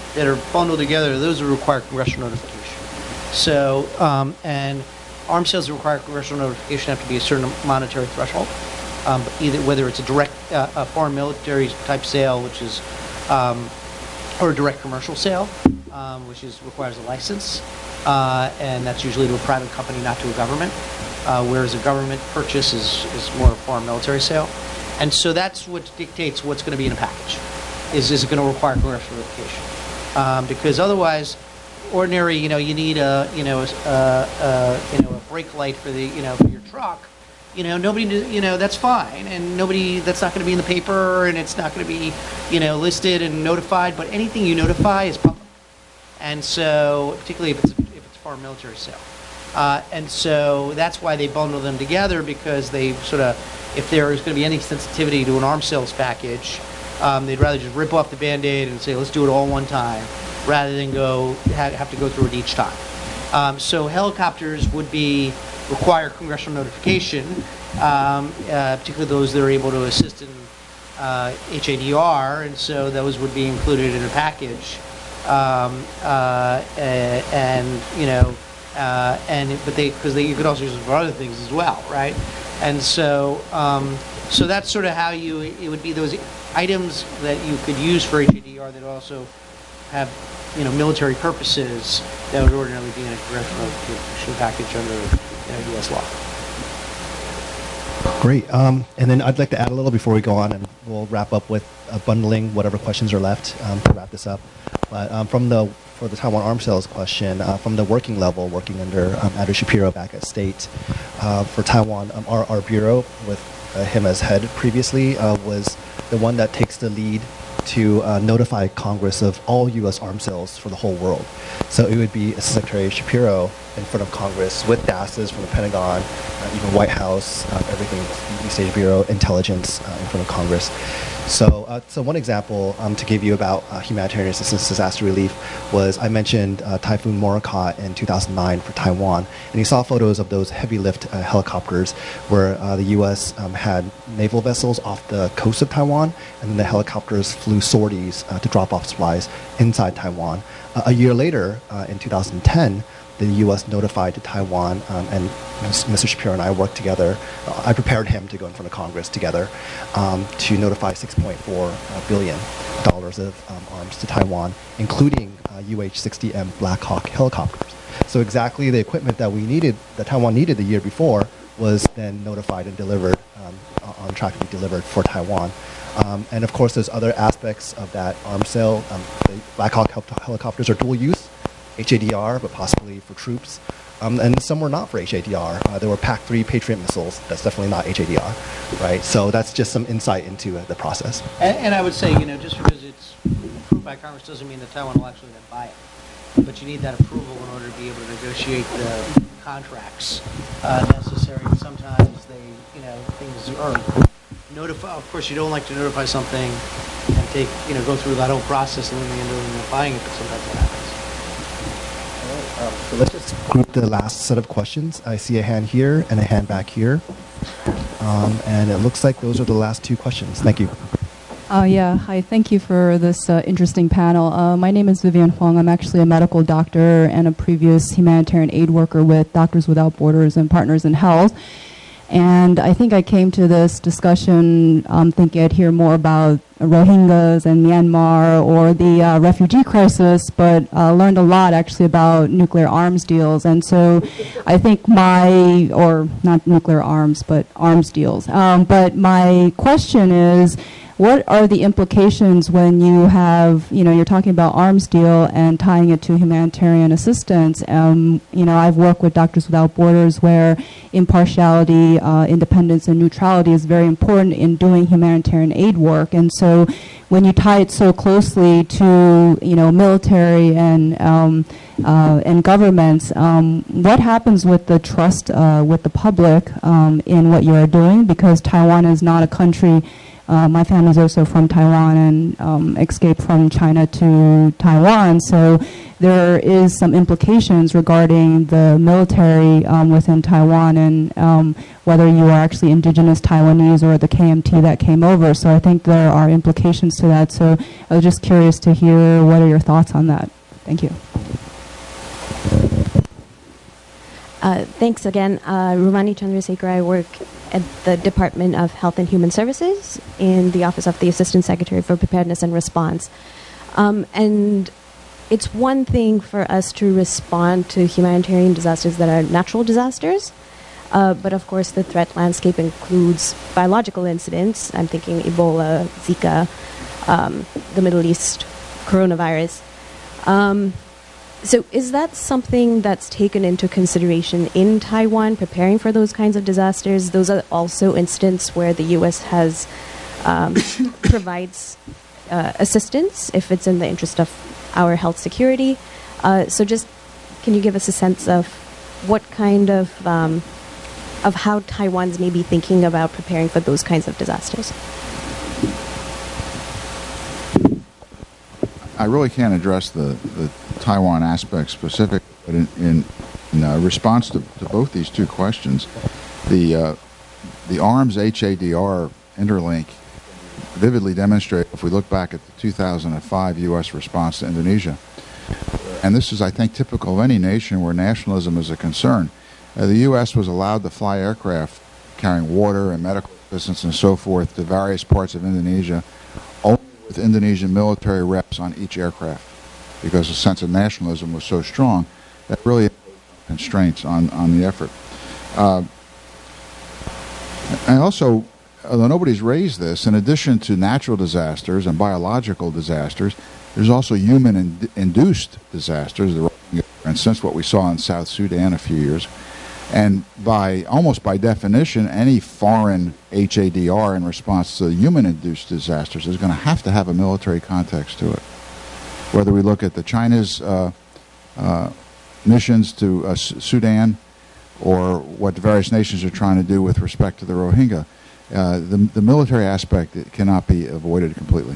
that are bundled together, those would require congressional notification. So, um, and arms sales that require congressional notification have to be a certain monetary threshold, um, either whether it's a direct uh, a foreign military type sale, which is, um, or a direct commercial sale, um, which is requires a license, uh, and that's usually to a private company, not to a government. Uh, whereas a government purchase is, is more a foreign military sale. And so that's what dictates what's going to be in a package. Is, is it going to require congressional notification? Um, because otherwise, ordinary, you know, you need a, you know, a, a, you know, a brake light for the, you know, for your truck. You know, nobody, you know, that's fine. And nobody, that's not going to be in the paper and it's not going to be, you know, listed and notified. But anything you notify is public. And so, particularly if it's, if it's a foreign military sale. Uh, and so that's why they bundle them together, because they sort of, if there is going to be any sensitivity to an arms sales package, um, they'd rather just rip off the Band-Aid and say, let's do it all one time, rather than go ha have to go through it each time. Um, so helicopters would be require congressional notification, um, uh, particularly those that are able to assist in uh, H A D R, and so those would be included in a package. Um, uh, and, you know, Uh, and but they because they you could also use it for other things as well, right? And so um, so that's sort of how you it would be those items that you could use for H A D R that also have, you know, military purposes that would ordinarily be in a congressional notification package under, you know, U S law. Great. Um, and then I'd like to add a little before we go on, and we'll wrap up with uh, bundling whatever questions are left um, to wrap this up. But um, from the for the Taiwan arms sales question, uh, from the working level, working under um, Andrew Shapiro back at State, uh, for Taiwan, um, our, our bureau, with uh, him as head previously, uh, was the one that takes the lead to uh, notify Congress of all U S arms sales for the whole world. So it would be Assistant Secretary Shapiro in front of Congress with D A Ss from the Pentagon, uh, even White House, uh, everything, East Asia Bureau, intelligence uh, in front of Congress. So, uh, so one example um, to give you about uh, humanitarian assistance disaster relief was I mentioned uh, Typhoon Morakot in two thousand nine for Taiwan, and you saw photos of those heavy lift uh, helicopters where uh, the U S um, had naval vessels off the coast of Taiwan, and then the helicopters flew sorties uh, to drop off supplies inside Taiwan. Uh, a year later, uh, in two thousand ten, the U S notified to Taiwan, um, and Mister Shapiro and I worked together. Uh, I prepared him to go in front of Congress together um, to notify six point four billion dollars of um, arms to Taiwan, including uh, U H sixty M Black Hawk helicopters. So exactly the equipment that we needed, that Taiwan needed the year before, was then notified and delivered, um, on track to be delivered for Taiwan. Um, and of course, there's other aspects of that arms sale. Um, the Black Hawk hel helicopters are dual use, H A D R, but possibly for troops. Um, and some were not for H A D R. Uh, there were PAC three Patriot missiles. That's definitely not H A D R, right? So that's just some insight into uh, the process. And, and I would say, you know, just because it's approved by Congress doesn't mean that Taiwan will actually then buy it. But you need that approval in order to be able to negotiate the contracts uh, necessary. And sometimes they, you know, things are notify. Of course, you don't like to notify something and take, you know, go through that whole process and then you end up buying it. But sometimes that happens. Um, so let's just group the last set of questions. I see a hand here and a hand back here. Um, and it looks like those are the last two questions. Thank you. Uh, yeah, hi. Thank you for this uh, interesting panel. Uh, my name is Vivian Huang. I'm actually a medical doctor and a previous humanitarian aid worker with Doctors Without Borders and Partners in Health. And I think I came to this discussion um, thinking I'd hear more about Rohingyas and Myanmar or the uh, refugee crisis, but uh, learned a lot actually about nuclear arms deals. And so I think my, or not nuclear arms, but arms deals. Um, but my question is, what are the implications when you have, you know, you're talking about arms deal and tying it to humanitarian assistance? Um, you know, I've worked with Doctors Without Borders where impartiality, uh, independence, and neutrality is very important in doing humanitarian aid work. And so when you tie it so closely to, you know, military and um, uh, and governments, um, what happens with the trust uh, with the public um, in what you are doing? Because Taiwan is not a country Uh, my family's also from Taiwan and um, escaped from China to Taiwan, so there is some implications regarding the military um, within Taiwan and um, whether you are actually indigenous Taiwanese or the K M T that came over. So I think there are implications to that. So I was just curious to hear what are your thoughts on that. Thank you. Uh, thanks again. Uh, Rumani Chandrasekhar. I work at the Department of Health and Human Services in the Office of the Assistant Secretary for Preparedness and Response. Um, and it's one thing for us to respond to humanitarian disasters that are natural disasters, uh, but of course the threat landscape includes biological incidents. I'm thinking Ebola, Zika, um, the Middle East coronavirus. Um, So is that something that's taken into consideration in Taiwan, preparing for those kinds of disasters? Those are also instances where the U S has um, provides uh, assistance if it's in the interest of our health security. Uh, so just can you give us a sense of what kind of um, of how Taiwan's maybe thinking about preparing for those kinds of disasters? I really can't address the, the Taiwan aspect specific, but in, in, in uh, response to, to both these two questions, the uh, the ARMS H A D R interlink vividly demonstrate if we look back at the two thousand five U S response to Indonesia. And this is, I think, typical of any nation where nationalism is a concern. Uh, the U S was allowed to fly aircraft carrying water and medical assistance and so forth to various parts of Indonesia, only with Indonesian military reps on each aircraft, because the sense of nationalism was so strong that really imposed constraints on, on the effort. Uh, and also, although nobody's raised this, in addition to natural disasters and biological disasters, there's also human-induced disasters, the Rohingya, for instance, what we saw in South Sudan a few years. And by almost by definition, any foreign H A D R in response to human-induced disasters is going to have to have a military context to it. Whether we look at the China's uh, uh, missions to uh, Sudan, or what the various nations are trying to do with respect to the Rohingya, uh, the, the military aspect it cannot be avoided completely.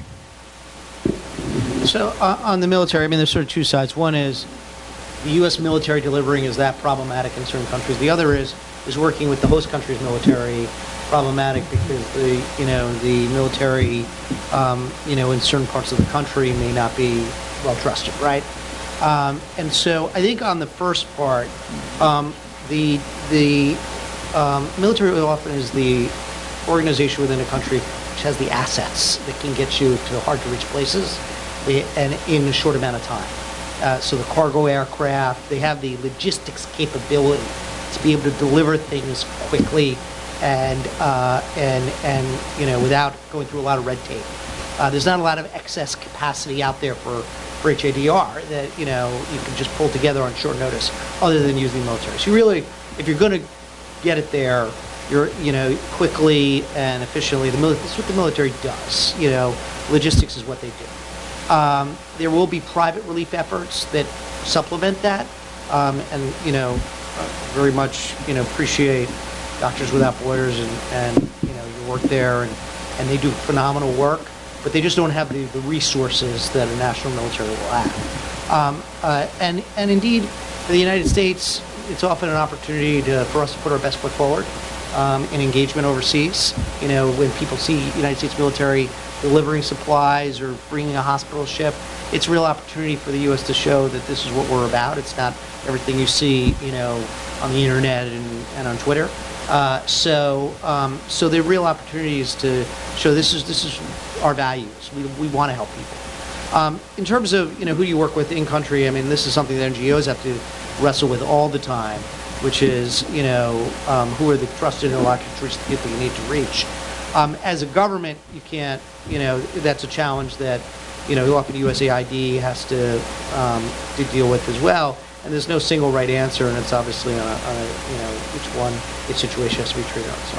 So uh, on the military, I mean, there's sort of two sides. One is the U S military delivering, is that problematic in certain countries? The other is is working with the host country's military problematic because the you know the military um, you know in certain parts of the country may not be well trusted, right? Um, and so I think on the first part, um, the the um, military often is the organization within a country which has the assets that can get you to hard to reach places and in a short amount of time. Uh, so the cargo aircraft, they have the logistics capability to be able to deliver things quickly and uh, and and you know without going through a lot of red tape. Uh, there's not a lot of excess capacity out there for, for H A D R that you know you can just pull together on short notice, other than using the military. So you really, if you're going to get it there, you're you know quickly and efficiently. The mil- that's what the military does. You know, logistics is what they do. Um, there will be private relief efforts that supplement that, um, and you know, uh, very much you know appreciate Doctors Without Borders and, and you know your work there, and, and they do phenomenal work, but they just don't have the, the resources that a national military will have. Um, uh, and and indeed, for the United States, it's often an opportunity to, for us to put our best foot forward um, in engagement overseas. You know, when people see United States military delivering supplies or bringing a hospital ship, it's a real opportunity for the U S to show that this is what we're about. It's not everything you see, you know, on the internet and, and on Twitter. Uh, so, um, so there are real opportunities to show this is this is our values. We we want to help people. Um, in terms of you know who you work with in country, I mean, this is something that N G Os have to wrestle with all the time, which is you know um, who are the trusted interlocutors, the people you need to reach. Um, as a government, you can't, you know, that's a challenge that, you know, often U S A I D has to um, to deal with as well. And there's no single right answer, and it's obviously on a, on a you know, each one, each situation has to be treated on its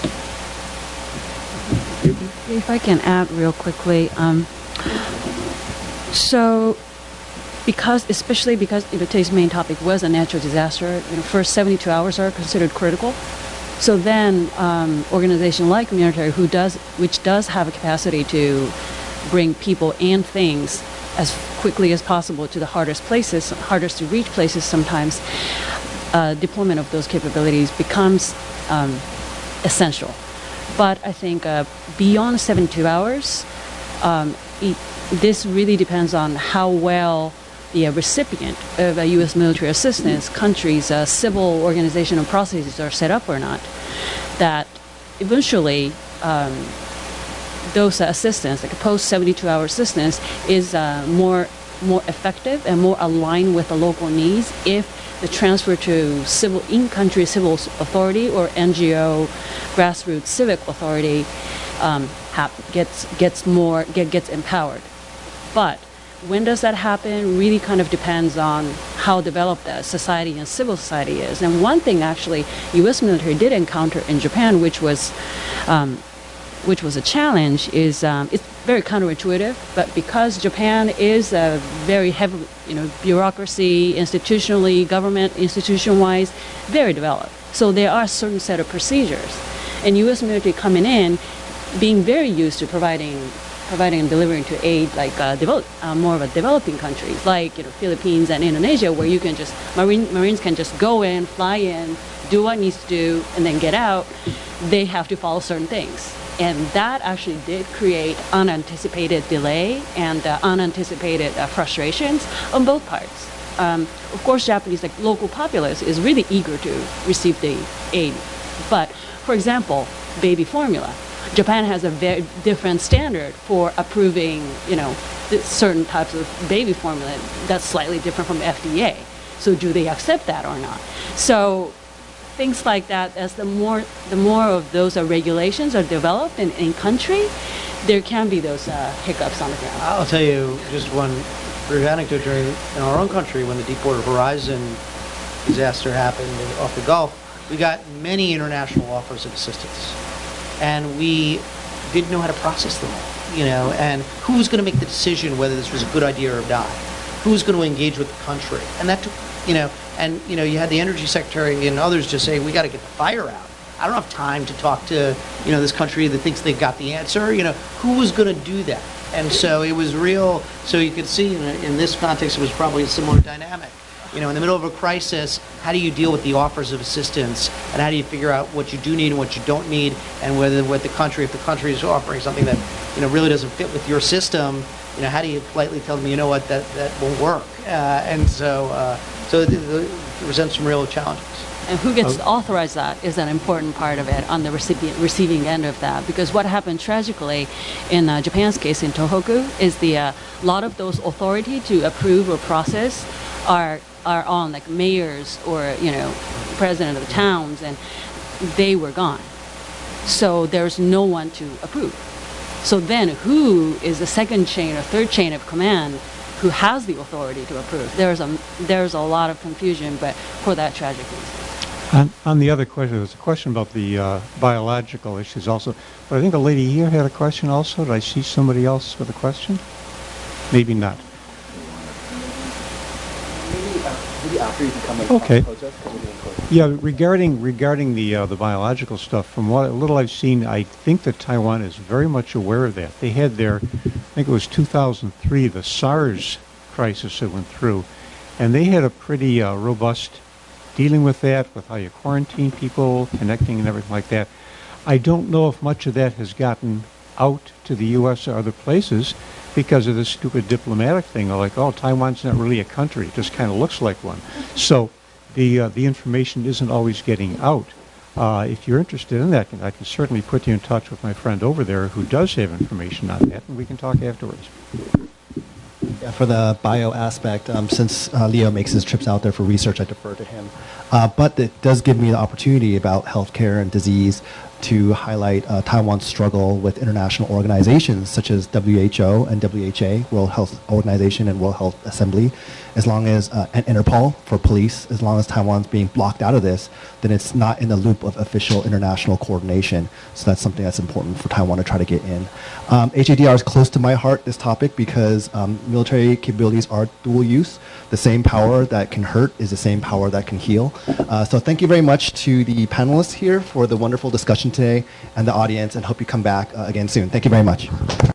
own. If I can add real quickly, um, so because, especially because you know, today's main topic was a natural disaster, you know, first seventy-two hours are considered critical. So then, um, organization like Humanitarian, who does, which does have a capacity to bring people and things as quickly as possible to the hardest places, hardest to reach places sometimes, uh, deployment of those capabilities becomes um, essential. But I think uh, beyond seventy-two hours, um, it, this really depends on how well the uh, recipient of uh, U S military assistance countries' uh, civil organizational processes are set up or not. That eventually um, those uh, assistance, like a post seventy-two hour assistance, is uh, more more effective and more aligned with the local needs if the transfer to civil in-country civil authority or N G O grassroots civic authority um, hap- gets gets more get, gets empowered. But when does that happen really kind of depends on how developed the society and civil society is. And one thing actually U S military did encounter in Japan, which was um, which was a challenge, is um, it's very counterintuitive, but because Japan is a very heavy, you know, bureaucracy, institutionally, government, institution-wise, very developed. So there are a certain set of procedures. And U S military coming in, being very used to providing providing and delivering to aid like uh, develop, uh, more of a developing countries like, you know, Philippines and Indonesia, where you can just, Marine, Marines can just go in, fly in, do what needs to do, and then get out. They have to follow certain things. And that actually did create unanticipated delay and uh, unanticipated uh, frustrations on both parts. Um, of course, Japanese, like local populace, is really eager to receive the aid. But, for example, baby formula. Japan has a very different standard for approving, you know, certain types of baby formula that's slightly different from F D A. So do they accept that or not? So things like that, as the more the more of those uh, regulations are developed in, in country, there can be those uh, hiccups on the ground. I'll tell you just one brief anecdote. During in our own country, when the Deepwater Horizon disaster happened off the Gulf, we got many international offers of assistance, and we didn't know how to process them all. You know, and who was going to make the decision whether this was a good idea or not? Who was going to engage with the country? And that took, you know. And, you know, you had the Energy Secretary and others just say, we got to get the fire out. I don't have time to talk to, you know, this country that thinks they've got the answer. You know, who was going to do that? And so it was real. So you could see in, in this context, it was probably a similar dynamic. You know, in the middle of a crisis, how do you deal with the offers of assistance? And how do you figure out what you do need and what you don't need? And whether with the country, if the country is offering something that, you know, really doesn't fit with your system, you know, how do you politely tell them, you know what, that, that won't work? Uh, and so... Uh, So it, it presents some real challenges. And who gets to authorize that is an important part of it on the recipient, receiving end of that. Because what happened tragically in uh, Japan's case in Tohoku is the uh, lot of those authority to approve or process are are on like mayors or, you know, president of the towns, and they were gone. So there's no one to approve. So then who is the second chain or third chain of command who has the authority to approve? There's a there's a lot of confusion, but for that tragic reason. On, on the other question, there's a question about the uh, biological issues also. But I think the lady here had a question also. Did I see somebody else with a question? Maybe not. Maybe, uh, maybe after you can come and Okay. protest, because we're getting close. Yeah, regarding regarding the uh, the biological stuff, from what little I've seen, I think that Taiwan is very much aware of that. They had their, I think it was two thousand three, the SARS crisis that went through, and they had a pretty uh, robust dealing with that, with how you quarantine people, connecting and everything like that. I don't know if much of that has gotten out to the U S or other places because of this stupid diplomatic thing. They're like, oh, Taiwan's not really a country; it just kind of looks like one. So the uh, the information isn't always getting out. Uh, if you're interested in that, I can certainly put you in touch with my friend over there who does have information on that, and we can talk afterwards. Yeah, for the bio aspect, um, since uh, Leo makes his trips out there for research, I defer to him. Uh, but it does give me the opportunity about healthcare and disease to highlight uh, Taiwan's struggle with international organizations such as W H O and W H A, World Health Organization and World Health Assembly, as long as, uh, and Interpol for police, as long as Taiwan's being blocked out of this, then it's not in the loop of official international coordination. So that's something that's important for Taiwan to try to get in. Um, H A D R is close to my heart, this topic, because um, military capabilities are dual use. The same power that can hurt is the same power that can heal. Uh, so thank you very much to the panelists here for the wonderful discussion today and the audience, and hope you come back uh, again soon. Thank you very much.